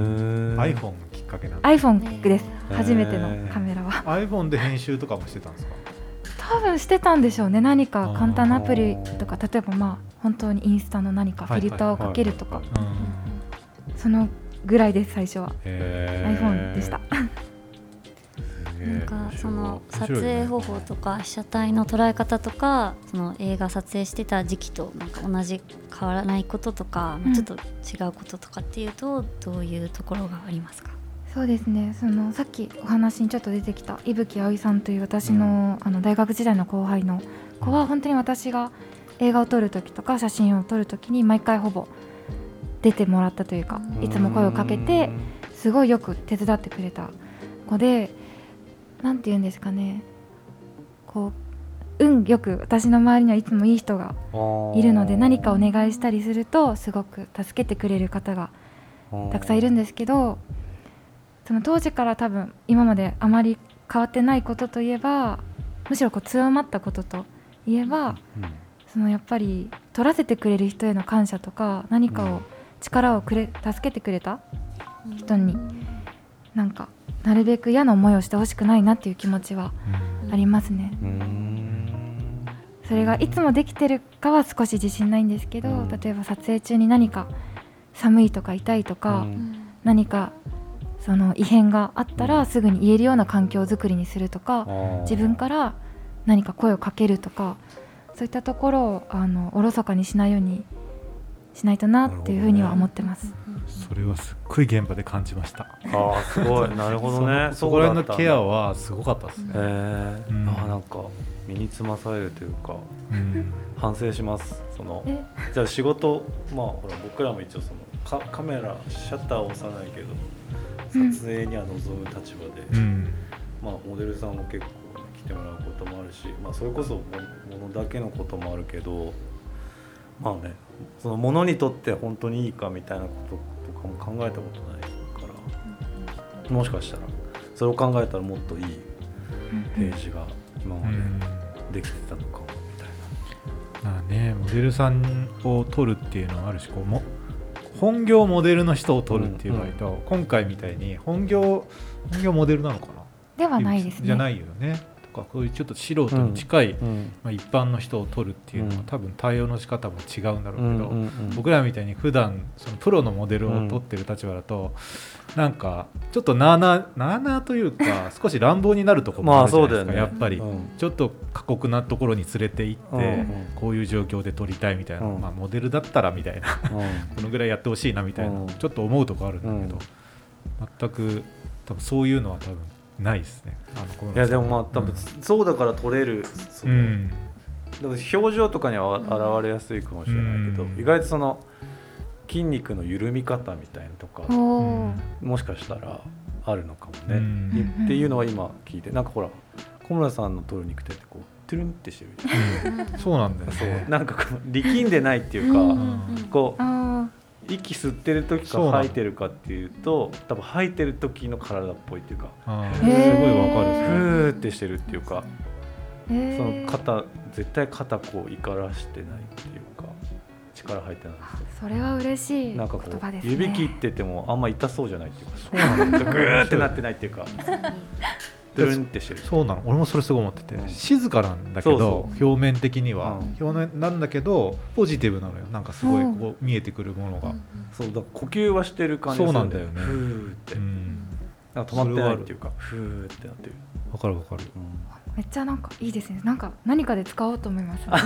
iPhone きっかけなんですか？ iPhone です。初めてのカメラは iPhone で編集とかもしてたんですか？ 多分してたんでしょうね。何か簡単なアプリとか、例えばまあ本当にインスタの何かフィルターをかけるとか、そのぐらいです。最初は iPhone でした。 なんかその撮影方法とか被写体の捉え方とか、その映画撮影してた時期となんか同じ変わらないこととか、うん、ちょっと違うこととかっていうとどういうところがありますか？ そうですね、そのさっきお話にちょっと出てきた伊吹葵さんという私の、あの大学時代の後輩の子は、本当に私が映画を撮るときとか写真を撮るときに毎回ほぼ出てもらったというか、いつも声をかけてすごいよく手伝ってくれた子で、なんて言うんですかね、こう運よく私の周りにはいつもいい人がいるので、何かお願いしたりするとすごく助けてくれる方がたくさんいるんですけど、その当時から多分今まであまり変わってないことといえば、むしろこう強まったことといえば、うん、そのやっぱり撮らせてくれる人への感謝とか、何かを力をくれ助けてくれた人になんかなるべく嫌な思いをしてほしくないなっていう気持ちはありますね。うん、それがいつもできてるかは少し自信ないんですけど、うん、例えば撮影中に何か寒いとか痛いとか、うん、何かその異変があったらすぐに言えるような環境づくりにするとか、自分から何か声をかけるとか、 そういったところをあのおろそかにしないようにしないとなっていうふうには思ってます。 それはすっごい現場で感じました。 ああすごいなるほどね。 そこら辺のケアはすごかったですね。 へえ、うん、あなんか身につまされるというか、うん、反省します。そのじゃあ仕事まあほら僕らも一応そのカ, カメラシャッターを押さないけど撮影には臨む立場で、うん、まあモデルさんも結構来てもらうこともあるし、まあそれこそものだけのこともあるけど、まあねそのものにとって本当にいいかみたいなこととかも考えたことないから、もしかしたらそれを考えたらもっといいページが今までできてたのかもみたいな。 まあね、モデルさんを撮るっていうのはあるし、こうも本業モデルの人を撮るっていう場合と、うんうん、今回みたいに本業本業モデルなのかなではないですね。 じゃないよね。こういうちょっと素人に近い、うんうんまあ、一般の人を取るっていうのは、うん、多分対応の仕方も違うんだろうけど、うんうんうん、僕らみたいに普段そのプロのモデルを取ってる立場だと、うん、なんかちょっとなあなあなあなあというか少し乱暴になるところもあるじゃないですか、まあね、やっぱり、うん、ちょっと過酷なところに連れて行って、うん、こういう状況で撮りたいみたいな、うんまあ、モデルだったらみたいな、うん、このぐらいやってほしいなみたいな、うん、ちょっと思うところあるんだけど、うん、全く多分そういうのは多分ないですね。あのいやでもまあ多分そうだから撮れる、その、うん、だから表情とかには現れやすいかもしれないけど、うん、意外とその筋肉の緩み方みたいなとか、うん、もしかしたらあるのかもね、うん、っていうのは今聞いて、なんかほら小村さんの撮る肉体ってこうトゥルンってしてるじゃん、 うん、そうなんだよね。 そうなんかこう力んでないっていうか、うん、こう息吸ってる時か吐いてるかっていうと多分吐いてる時の体っぽいっていうか、 あすごいわかる。ふーってしてるっていうか、その肩絶対肩こう怒らしてないっていうか力入ってないんですよ。 それは嬉しい言葉ですね。なんかこう指切っててもあんま痛そうじゃないっていうか、そうなんだグーってなってないっていうかドゥルンってしてる。 そうなの。俺もそれすごい思ってて、うん、静かなんだけど、そうそう表面的には、うん、表面なんだけどポジティブなのよ。なんかすごいこう見えてくるものが、うん、 そうだ呼吸はしてる感じ。 そうなんだよね。 ふーって、うん、なんか止まってないっていうかふーってなってる。 わかるわかる、うん、 めっちゃなんかいいですね。なんか何かで使おうと思いますだ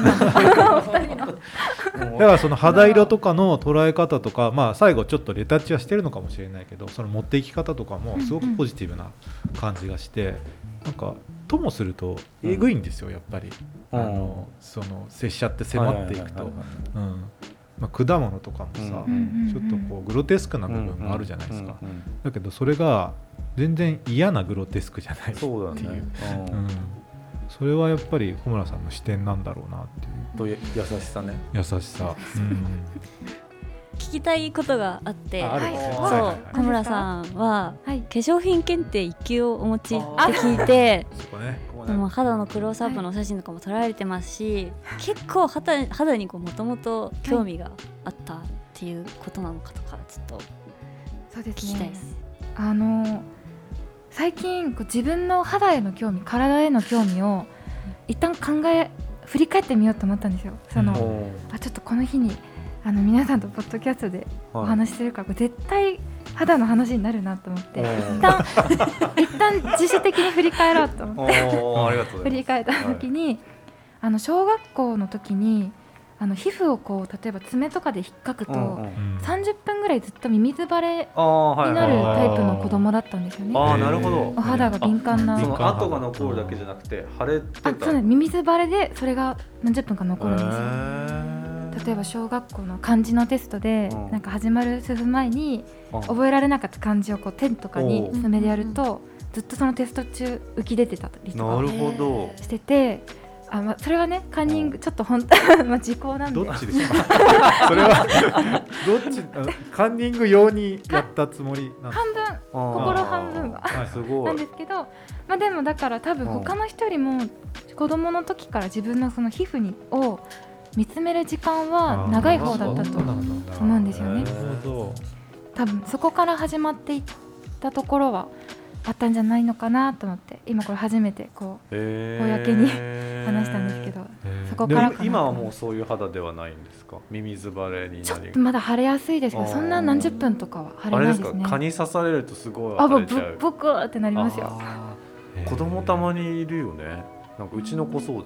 からその肌色とかの捉え方とか、まあ、最後ちょっとレタッチはしてるのかもしれないけど、その持っていき方とかもすごくポジティブな感じがして、うんうん、なんかともするとえぐいんですよ、やっぱり、うん、あのその拙者って迫っていくと、まあ、果物とかもさ、うん、ちょっとこうグロテスクな部分もあるじゃないですか、うんうんうん、だけどそれが全然嫌なグロテスクじゃないっていう。 そうだね、 うん、それはやっぱり小村さんの視点なんだろうなっていう。 と優しさね。 優しさ、うん、 聞きたいことがあって、 ああるんですよ。そう、 はいはい、小村さんは、はい、化粧品検定いっ級をお持ちって聞いて、 そこね、 でも肌のクローズアップの写真とかも撮られてますし、はい、結構 肌, 肌にもともと興味があったっていうことなのかとかちょっと聞きたいです。 そうですね、あの最近こう自分の肌への興味、体への興味を一旦考え振り返ってみようと思ったんですよ。その、うん、あちょっとこの日にあの皆さんとポッドキャストでお話しするから、はい、絶対肌の話になるなと思って、一旦一旦自主的に振り返ろうと思って振り返った時に、はい、あの小学校の時にあの皮膚をこう例えば爪とかで引っかくと、うんうん、さんじゅっぷんぐらいずっとミミズ腫れになるタイプの子供だったんですよね。 あ、なるほど。 お肌が敏感な。 その跡が残るだけじゃなくて腫れてた。 あ、そうね、ミミズ腫れでそれが何十分か残るんですよ。例えば小学校の漢字のテストで、うん、なんか始まる数分前に覚えられなかった漢字をこうペンとかに爪でやるとずっとそのテスト中浮き出てたりとかしてて、あ、まあ、それはねカンニングちょっと本当まあ時効なんで。 どっちですかそれはどっちカンニング用にやったつもりなんですか。 半分心半分はすごいなんですけど、まあ、でもだから多分他の人よりも子供の時から自分のその皮膚にを見つめる時間は長い方だったと思うんですよね。多分そこから始まっていったところはあったんじゃないのかなと思って、今これ初めてこう公に話したんですけど、そこからかな。 今はもうそういう肌ではないんですか。ミミズ腫れになり、 ちょっとまだ腫れやすいですけど、そんな何十分とかは腫れないですね。 あれですか、蚊に刺されるとすごい腫れちゃう。 あ、ボクってなりますよ。 子供たまにいるよね。なんかうちの子そうですもん。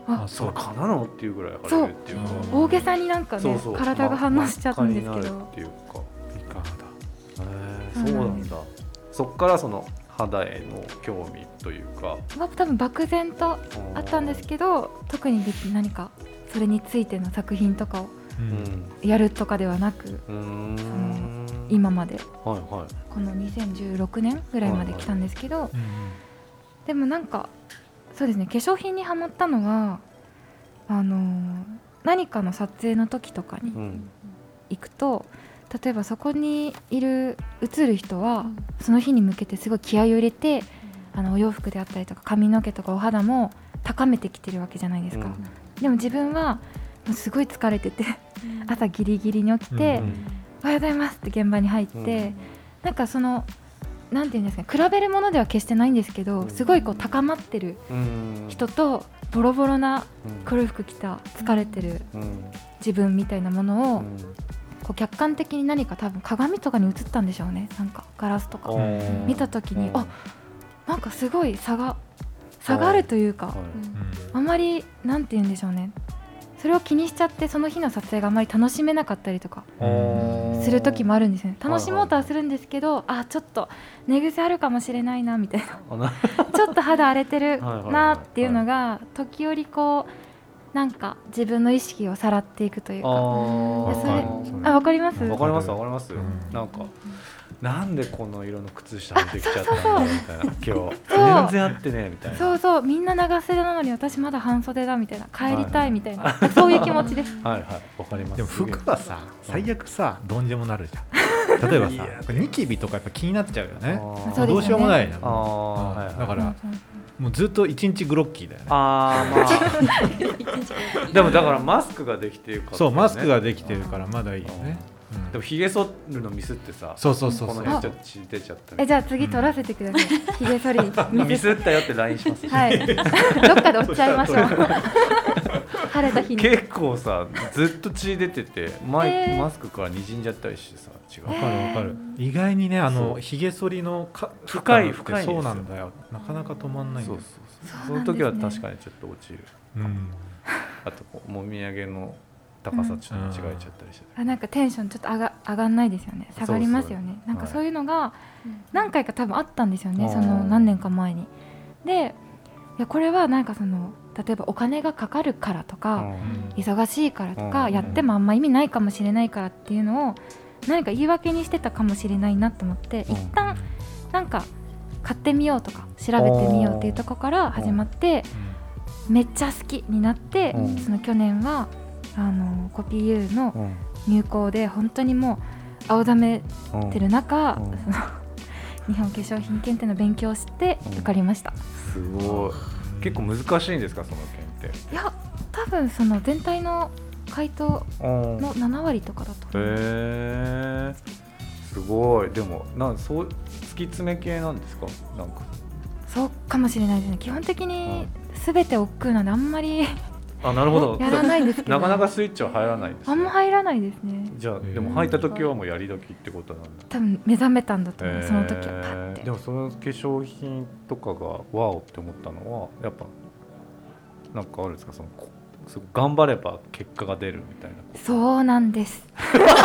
あそれ蚊なのっていうぐらい腫れるっていうか、 大げさになんかねそうそう体が反応しちゃったんですけど、 真っ赤になるっていうかいかがだ、えー、そうなんだ。そっからその肌への興味というか、 まあ、多分漠然とあったんですけど、特に別に何かそれについての作品とかをやるとかではなく、うん、その今まで、はいはい、このにせんじゅうろくねんぐらいまで来たんですけど、はいはい、でもなんかそうですね、化粧品にハマったのはあのー、何かの撮影の時とかに行くと、うん、例えばそこにいる映る人はその日に向けてすごい気合を入れて、あのお洋服であったりとか髪の毛とかお肌も高めてきてるわけじゃないですか、うん、でも自分はもうすごい疲れてて朝ギリギリに起きて、うんうん、おはようございますって現場に入って、うん、なんかそのなんていうんですか、比べるものでは決してないんですけど、すごいこう高まってる人とボロボロな黒い服着た疲れてる自分みたいなものをこう客観的に何か多分鏡とかに映ったんでしょうね。なんかガラスとか見た時に、あ、なんかすごい差が差があるというか、あんまりなんていうんでしょうね、それを気にしちゃってその日の撮影があまり楽しめなかったりとかする時もあるんですよね。楽しもうとはするんですけど、あ、ちょっと寝癖あるかもしれないなみたいなちょっと肌荒れてるなっていうのが時折こうなんか自分の意識をさらっていくというか、あ、それ、あ、わかります？ わかりますわかります、うん、なんかなんでこの色の靴下履いてきちゃったんだみたいな、今日全然合ってねみたいな、 そうそう、みんな長袖なのに私まだ半袖だみたいな、帰りたいみたいな、はいはい、そういう気持ちです。 はいはい、わかります。 でも服はさ、最悪さ、どんでもなるじゃん。例えばさ、ニキビとかやっぱ気になっちゃうよね。どうしようもないじゃん。あ、はいはい、だから、もうずっと一日グロッキーだよね。あ、まあでもだからマスクができてるから、ね、 そう、マスクができてるからまだいいよね。 うん、でもひげ剃るのミスってさ、 そうそうそうそう、 この辺ちょっと血出ちゃったり、 え、じゃあ次撮らせてください、うん、ひげ剃りミスったよって ライン します、 はい、どっかで落ちちゃいましょう晴れた日に結構さずっと血出ててマイ、えー、マスクからにじんじゃったりしてさ、違う、 わかるわかる、意外にね、あのひげ剃りのか深い深いそうなんだよ、なかなか止まんないんだよ。 そうそうそう、その時は確かにちょっと落ちる、うん、あとこうもみあげの高さちょっと間違えちゃったりして、 うん、あ、なんかテンションちょっと上が、上がんないですよね、下がりますよね。そうそう、なんかそういうのが何回か多分あったんですよね、はい、その何年か前に。で、いやこれはなんかその例えばお金がかかるからとか、うん、忙しいからとか、うん、やってもあんま意味ないかもしれないからっていうのを何か言い訳にしてたかもしれないなと思って、うん、一旦なんか買ってみようとか調べてみようっていうところから始まって、うん、めっちゃ好きになって、うん、その去年はあのコピー ユー の入校で本当にもう青ざめてる中、うんうん、その日本化粧品検定の勉強をして受かりました、 うん、すごい。結構難しいんですか、その検定？ いや、多分その全体の回答のななわりとかだと思います。 へー、すごい。でもなんそう突き詰め系なんですか？なんかそうかもしれないですね。基本的に全て億劫なんであんまりあ、なるほど、 やらないですけどなかなかスイッチは入らないです、ね、 あんま入らないですね。 じゃあでも入った時はもうやり時ってことなんだ。 多分目覚めたんだと思う、その時はパッて。 でもその化粧品とかがワオって思ったのはやっぱなんかあるんですか、そのすごく頑張れば結果が出るみたいな。 そうなんです。 危ねえ、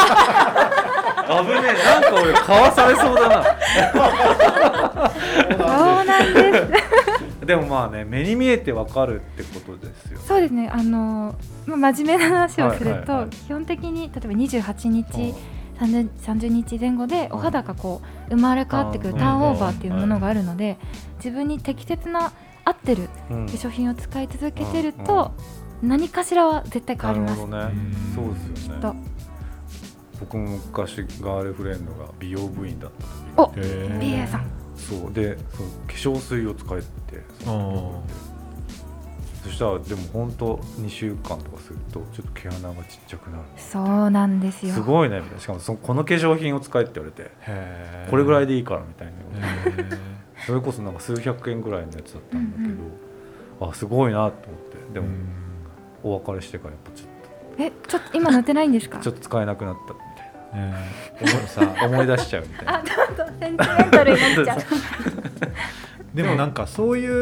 なんか俺かわされそうだな。 そうなんです。 でもまあね、目に見えてわかるってことですよね。 そうですね。あの真面目な話をすると、はいはいはい、基本的に例えばにじゅうはちにち、さんじゅうにちぜん後でお肌がこう生まれ変わってくるターンオーバーっていうものがあるので、自分に適切な合ってる化粧品を使い続けてると何かしらは絶対変わります。 なるほどね。そうですよね。僕も昔ガールフレンドが美容部員だった時、お、美瑛さん。 そうで、その化粧水を使えて、そ, そしたらでも本当にしゅうかんとかするとちょっと毛穴がちっちゃくなる。 そうなんですよ。 すごいね。しかもそのこの化粧品を使えって言われて、へこれぐらいでいいからみたいな。それこそなんか数百円ぐらいのやつだったんだけど、うんうん、あ、すごいなと思って。でも、うん、お別れしてからやっぱちょっとえちょっと今塗ってないんですか？ ちょっと使えなくなったみたいな。えー、さ思い出しちゃうみたいな。 あ、ちょっとセンチメンタルになっちゃう。 でもなんかそういう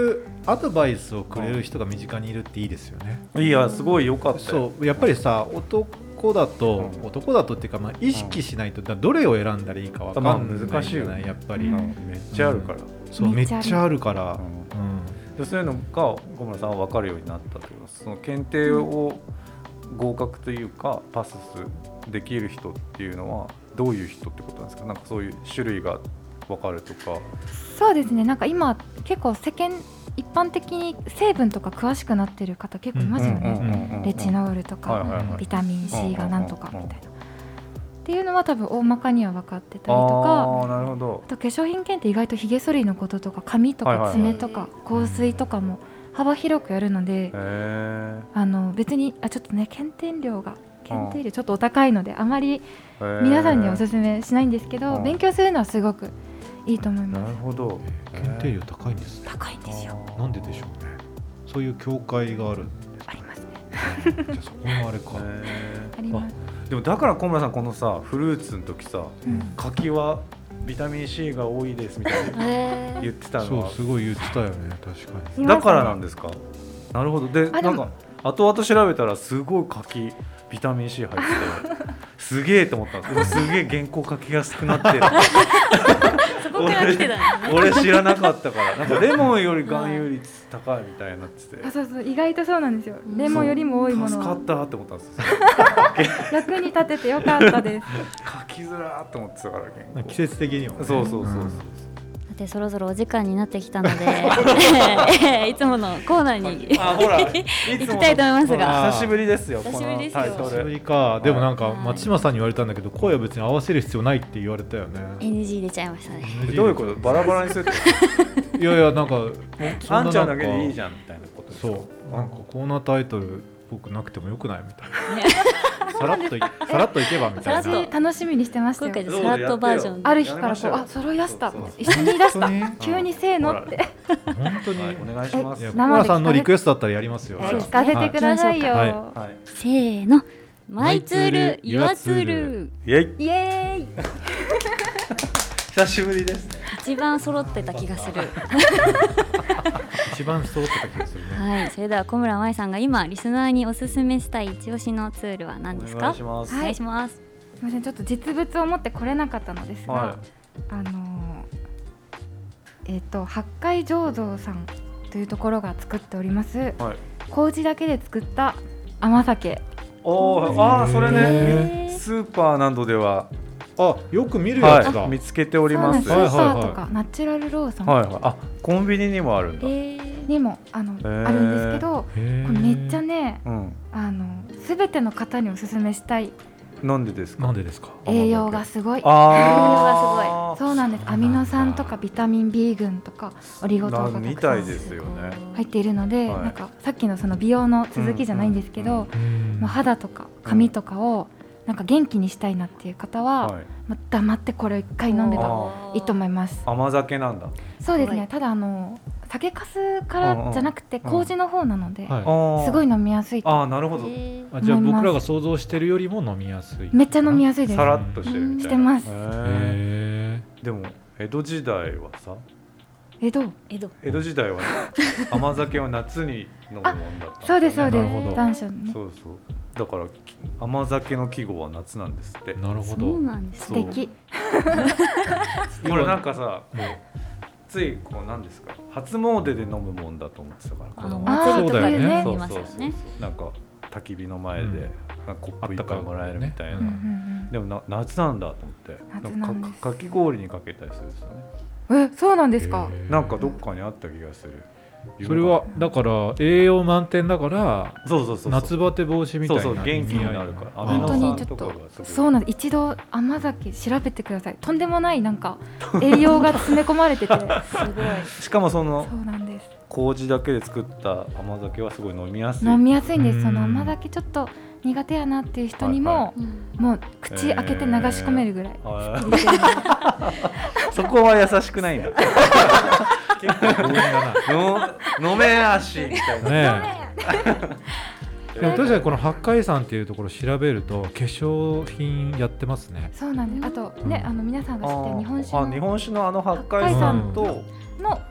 アドバイスをくれる人が身近にいるっていいですよね。 いやすごい良かったよ。 そうやっぱりさ男だと、うん、男だとっていうか、まあ、意識しないと、うん、どれを選んだらいいか分かんない、まあ、難しいよねやっぱり、うん、 めっちゃあるから、 うん、そうめっちゃあるから、 うんうん、そういうのが小村さんは分かるようになったというか、その検定を合格というかパスできる人っていうのはどういう人ってことなんですか？なんかそういう種類が分かるとか。 そうですね、なんか今結構世間一般的に成分とか詳しくなってる方結構いますよね。レチノールとか、はいはいはい、ビタミン C がなんとかみたいな、っていうのは多分大まかには分かってたりとか、 あなるほど。 あと化粧品検定意外とひげ剃りのこととか髪とか爪とか香水とかも幅広くやるので、あの別にあちょっとね検定料が検定料ちょっとお高いのであまり皆さんにはおすすめしないんですけど、勉強するのはすごくいいと思います。 なるほど。 検定料高いんですね。 高いんですよ。 なんででしょうね。そういう協会があるんですか？ ありますね。 じゃあそこもあれか。 あります。 でもだから小村さんこのさフルーツの時さ、うん、柿はビタミン C が多いですみたいな言ってたのは、 そうすごい言ってたよね。確かに。 だからなんですか？なるほど。でなんか後々調べたらすごい柿ビタミン C 入っててすげえと思ったんですけど、すげえ原稿書きやすくなってるそこから来てたんですね。 俺知らなかったから、なんかレモンより含有率高いみたいになってて、 あそうそう意外とそうなんですよ。レモンよりも多いものは助かったって思ったんですよ役に立ててよかったです書きづらーって思ってたから原稿季節的にも、ね、 そうそうそうそう、うんでそろそろお時間になってきたのでいつものコーナーにあほら行きたいと思いますが、 久しぶりですよ。 久しぶりですよ。 久しぶりか。でもなんか松島さんに言われたんだけど、声は別に合わせる必要ないって言われたよね。 エヌジー 出ちゃいましたね。 どういうこと？バラバラにするっていやいやなんかあんちゃんだけでいいじゃんみたいなことですか？ そうなんかコーナータイトル僕なくてもよくないみたいなさらっといさらっといけばみたいな。 楽しみにしてましたよ。 今回でさらっとバージョンある日からこうあ揃い出した一緒に出した急にせーのって本当に、はい、 お願いします。 小村さんのリクエストだったらやりますよ。 聞かせてくださいよ、はいはい、せーのマイツールユアツールイエイイエーイ久しぶりですね。 一番揃ってた気がする一番揃ってた気がするね。 はい、それでは小村舞さんが今リスナーにおすすめしたい一押しのツールは何ですか？ お願いします。 お願いします。すみません、ちょっと実物を持ってこれなかったのですが、はい、あのー、えっ、ー、と八海醸造さんというところが作っております、はい、麹だけで作った甘酒。 おー、あーそれね、スーパーなどではあよく見るやつだ、 はい、見つけております。 スーパーとかナチュラルローソン、 はいはい、あコンビニにもあるんだ、 えー、にも あ, のあるんですけど、これめっちゃね、うん、あの全ての方におすすめしたい。 なんでですか？ なんでですか？ 栄養がすごい。 あ栄養がすごい。そうなんです。アミノ酸とかビタミン B 群とかオリゴ糖がたくさん入っているので、はい、なんかさっきのその美容の続きじゃないんですけど、うんうん、肌とか髪とかをなんか元気にしたいなっていう方は、はい、まあ、黙ってこれを一回飲んでたらいいと思います。 甘酒なんだ。 そうですね、はい、ただあの酒粕からじゃなくて麹の方なので、はい、すごい飲みやすいと。 あ、なるほど。 あ、じゃあ僕らが想像してるよりも飲みやすい。 めっちゃ飲みやすいです。 さらっとしてるみたいな。 してます。 へー。でも江戸時代はさ、 江戸江戸江戸時代は、ね、甘酒は夏に飲むもんだった、ね、 そうですそうです。残暑にね。 そうそう。だから甘酒の季語は夏なんですって。 なるほど。 そうなんです。 素敵。 これなんかさ、ついこうなんですか、初詣で飲むもんだと思ってたから。 あ、お祭りとかでね、 そうそうそうそう、なんか焚き火の前で、うん、なんかコップ一杯もらえるみたいな。ね、でもな夏なんだと思って、なんかかき氷にかけたりするんですよね。 え、そうなんですか。 なんかどっかにあった気がする。 それはだから栄養満点だから、 そうそうそう、 夏バテ防止みたいな。 そうそう、元気になるから。 本当にちょっとそうなんです。一度甘酒調べてください。とんでもないなんか栄養が詰め込まれててすごい。 しかもそのそうなんです。 麹だけで作った甘酒はすごい飲みやすい。 飲みやすいんです。その甘酒ちょっと苦手やなっていう人にも、はいはい、もう口開けて流し込めるぐらい、えー、そこは優しくないんだ。結構強引だな。飲めやしみたいなね。 でも確かにこの八海山っていうところを調べると化粧品やってますね。 そうなんです。あとね、うん、あの皆さんが知ってる日本酒のあ日本酒のあの八海山との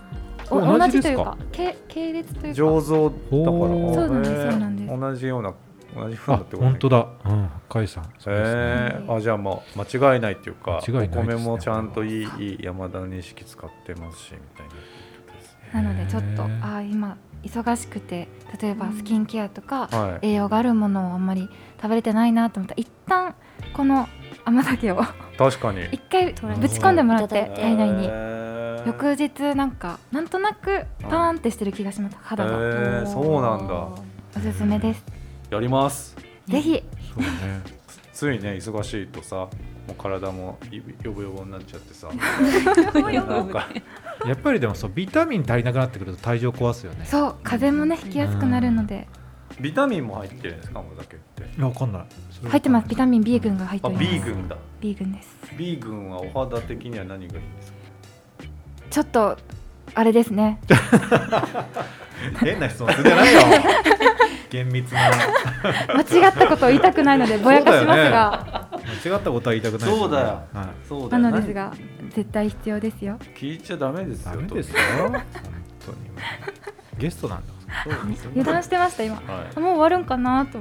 同じというか系列というか醸造だからそうなんですそうなんです同じような同じ風だってこと本当だ、うん、甲斐さん、 えー、あじゃあもう間違いないっていうか間違いないですね、 お米もちゃんといい、いい山田錦使ってますしみたいな。なのでちょっとあ今忙しくて例えばスキンケアとか、はい、栄養があるものをあんまり食べれてないなと思ったら一旦この甘酒を確かに一回ぶち込んでもらって体内に、えー、翌日なんかなんとなくパーンってしてる気がします、肌が、えー、そうなんだ。おすすめです。 やります。 ぜひ。 そうね。ついね忙しいとさ、もう体もヨボヨボになっちゃってさ。 なんかやっぱりでもそうビタミン足りなくなってくると体調壊すよね。 そう風邪もねひきやすくなるので。 ビタミンも入ってるんですか、甘酒って。 いやわかんない。 入ってます。ビタミン B 群が入ってます。 あ B 群だ。 B 群です。 B 群はお肌的には何がいいんですか。 ちょっとあれですね。 変な質問するんじゃないよ。厳密な間違ったことを言いたくないのでぼやかしますが、 ね、間違ったことは言いたくない、 ね、そうだよ、はい、そうだよなのですが絶対必要ですよ。 聞いちゃダメですよ。 ダメですよ本当にゲストなんだ。 そうですよね、 油断してました今、はい、もう終わるんかなと思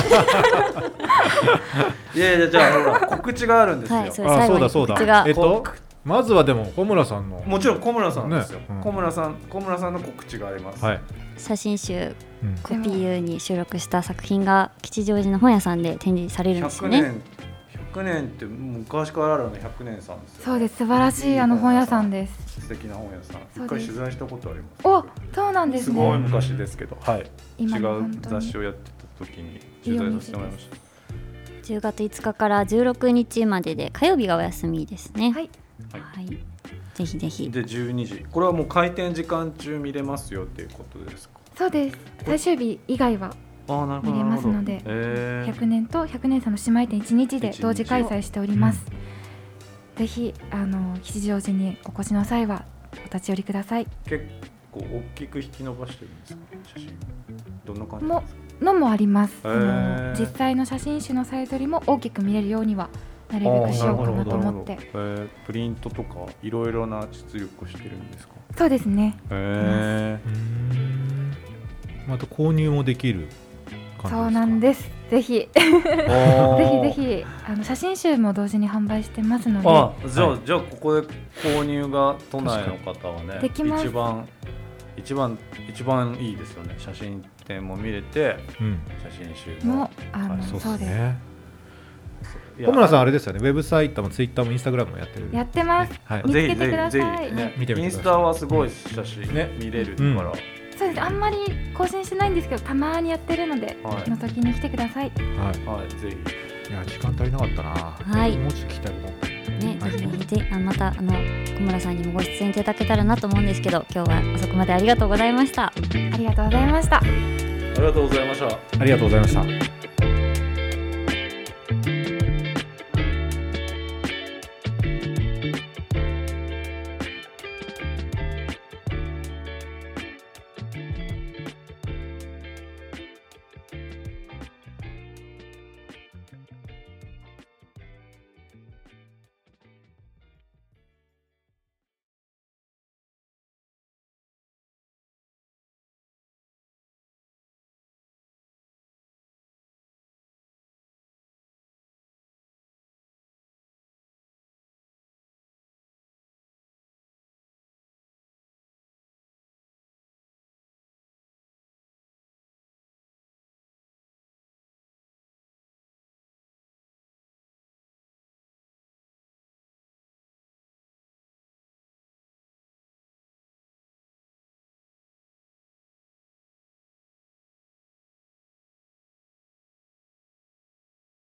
っていやいやじゃあほら告知があるんですよ、はい、 そあそうだそうだえっとまずはでも小村さんのもちろん小村さんですよ、ねうん、小村さん小村さんの告知があります、はい、 写真集、うん、コピー ユー に収録した作品が吉祥寺の本屋さんで展示されるんですよね。 ひゃくねんって昔からあるのひゃくねんさんですよ、ね、 そうです。素晴らしいあの本屋さんです。 素敵な本屋さん。一回取材したことあります。 お、そうなんですね。 すごい昔ですけど、はい、違う雑誌をやってた時に取材させてもらいました。 じゅうがついつかからじゅうろくにちまでで火曜日がお休みですね。 はい、 はい、ぜひぜひ。 でじゅうにじ、これはもう開店時間中見れますよっていうことですか。 そうです。最終日以外は見れますので、 えー、 ひゃくねんとひゃくねんさんの姉妹店いちにちで同時開催しております。うん、ぜひあの吉祥寺にお越しの際はお立ち寄りください。 結構大きく引き伸ばしてるんですか、写真。どんな感じですか。 のもあります。えー、実際の写真集のサイズよりも大きく見れるようにはなるべくしようかなと思って。 えー、プリントとかいろいろな出力をしてるんですか。 そうですね。 えー、また購入もできる。 そうなんです。ぜひぜひぜひあの写真集も同時に販売してますので。 あ、じゃあ、はい、じゃあここで購入が都内の方はね、一番一番一番いいですよね。写真展も見れて、うん、写真集もあのそうですね。 小村さんあれですよね。ウェブサイトもツイッターもインスタグラムもやってる。 やってます。ね、はい、見つけてください。 ね、見てみてください。インスタはすごい写真ね見れるから。うんそうです。あんまり更新してないんですけどたまにやってるので、はい、の時に来てください。 はい、はい、ぜひ。いや時間足りなかったな。 はい。 もうちょっと聞きたいもん。 ね、ぜひぜひあのまたあの小村さんにもご出演いただけたらなと思うんですけど、今日は遅くまでありがとうございました。 ありがとうございました。ありがとうございました。 ありがとうございました。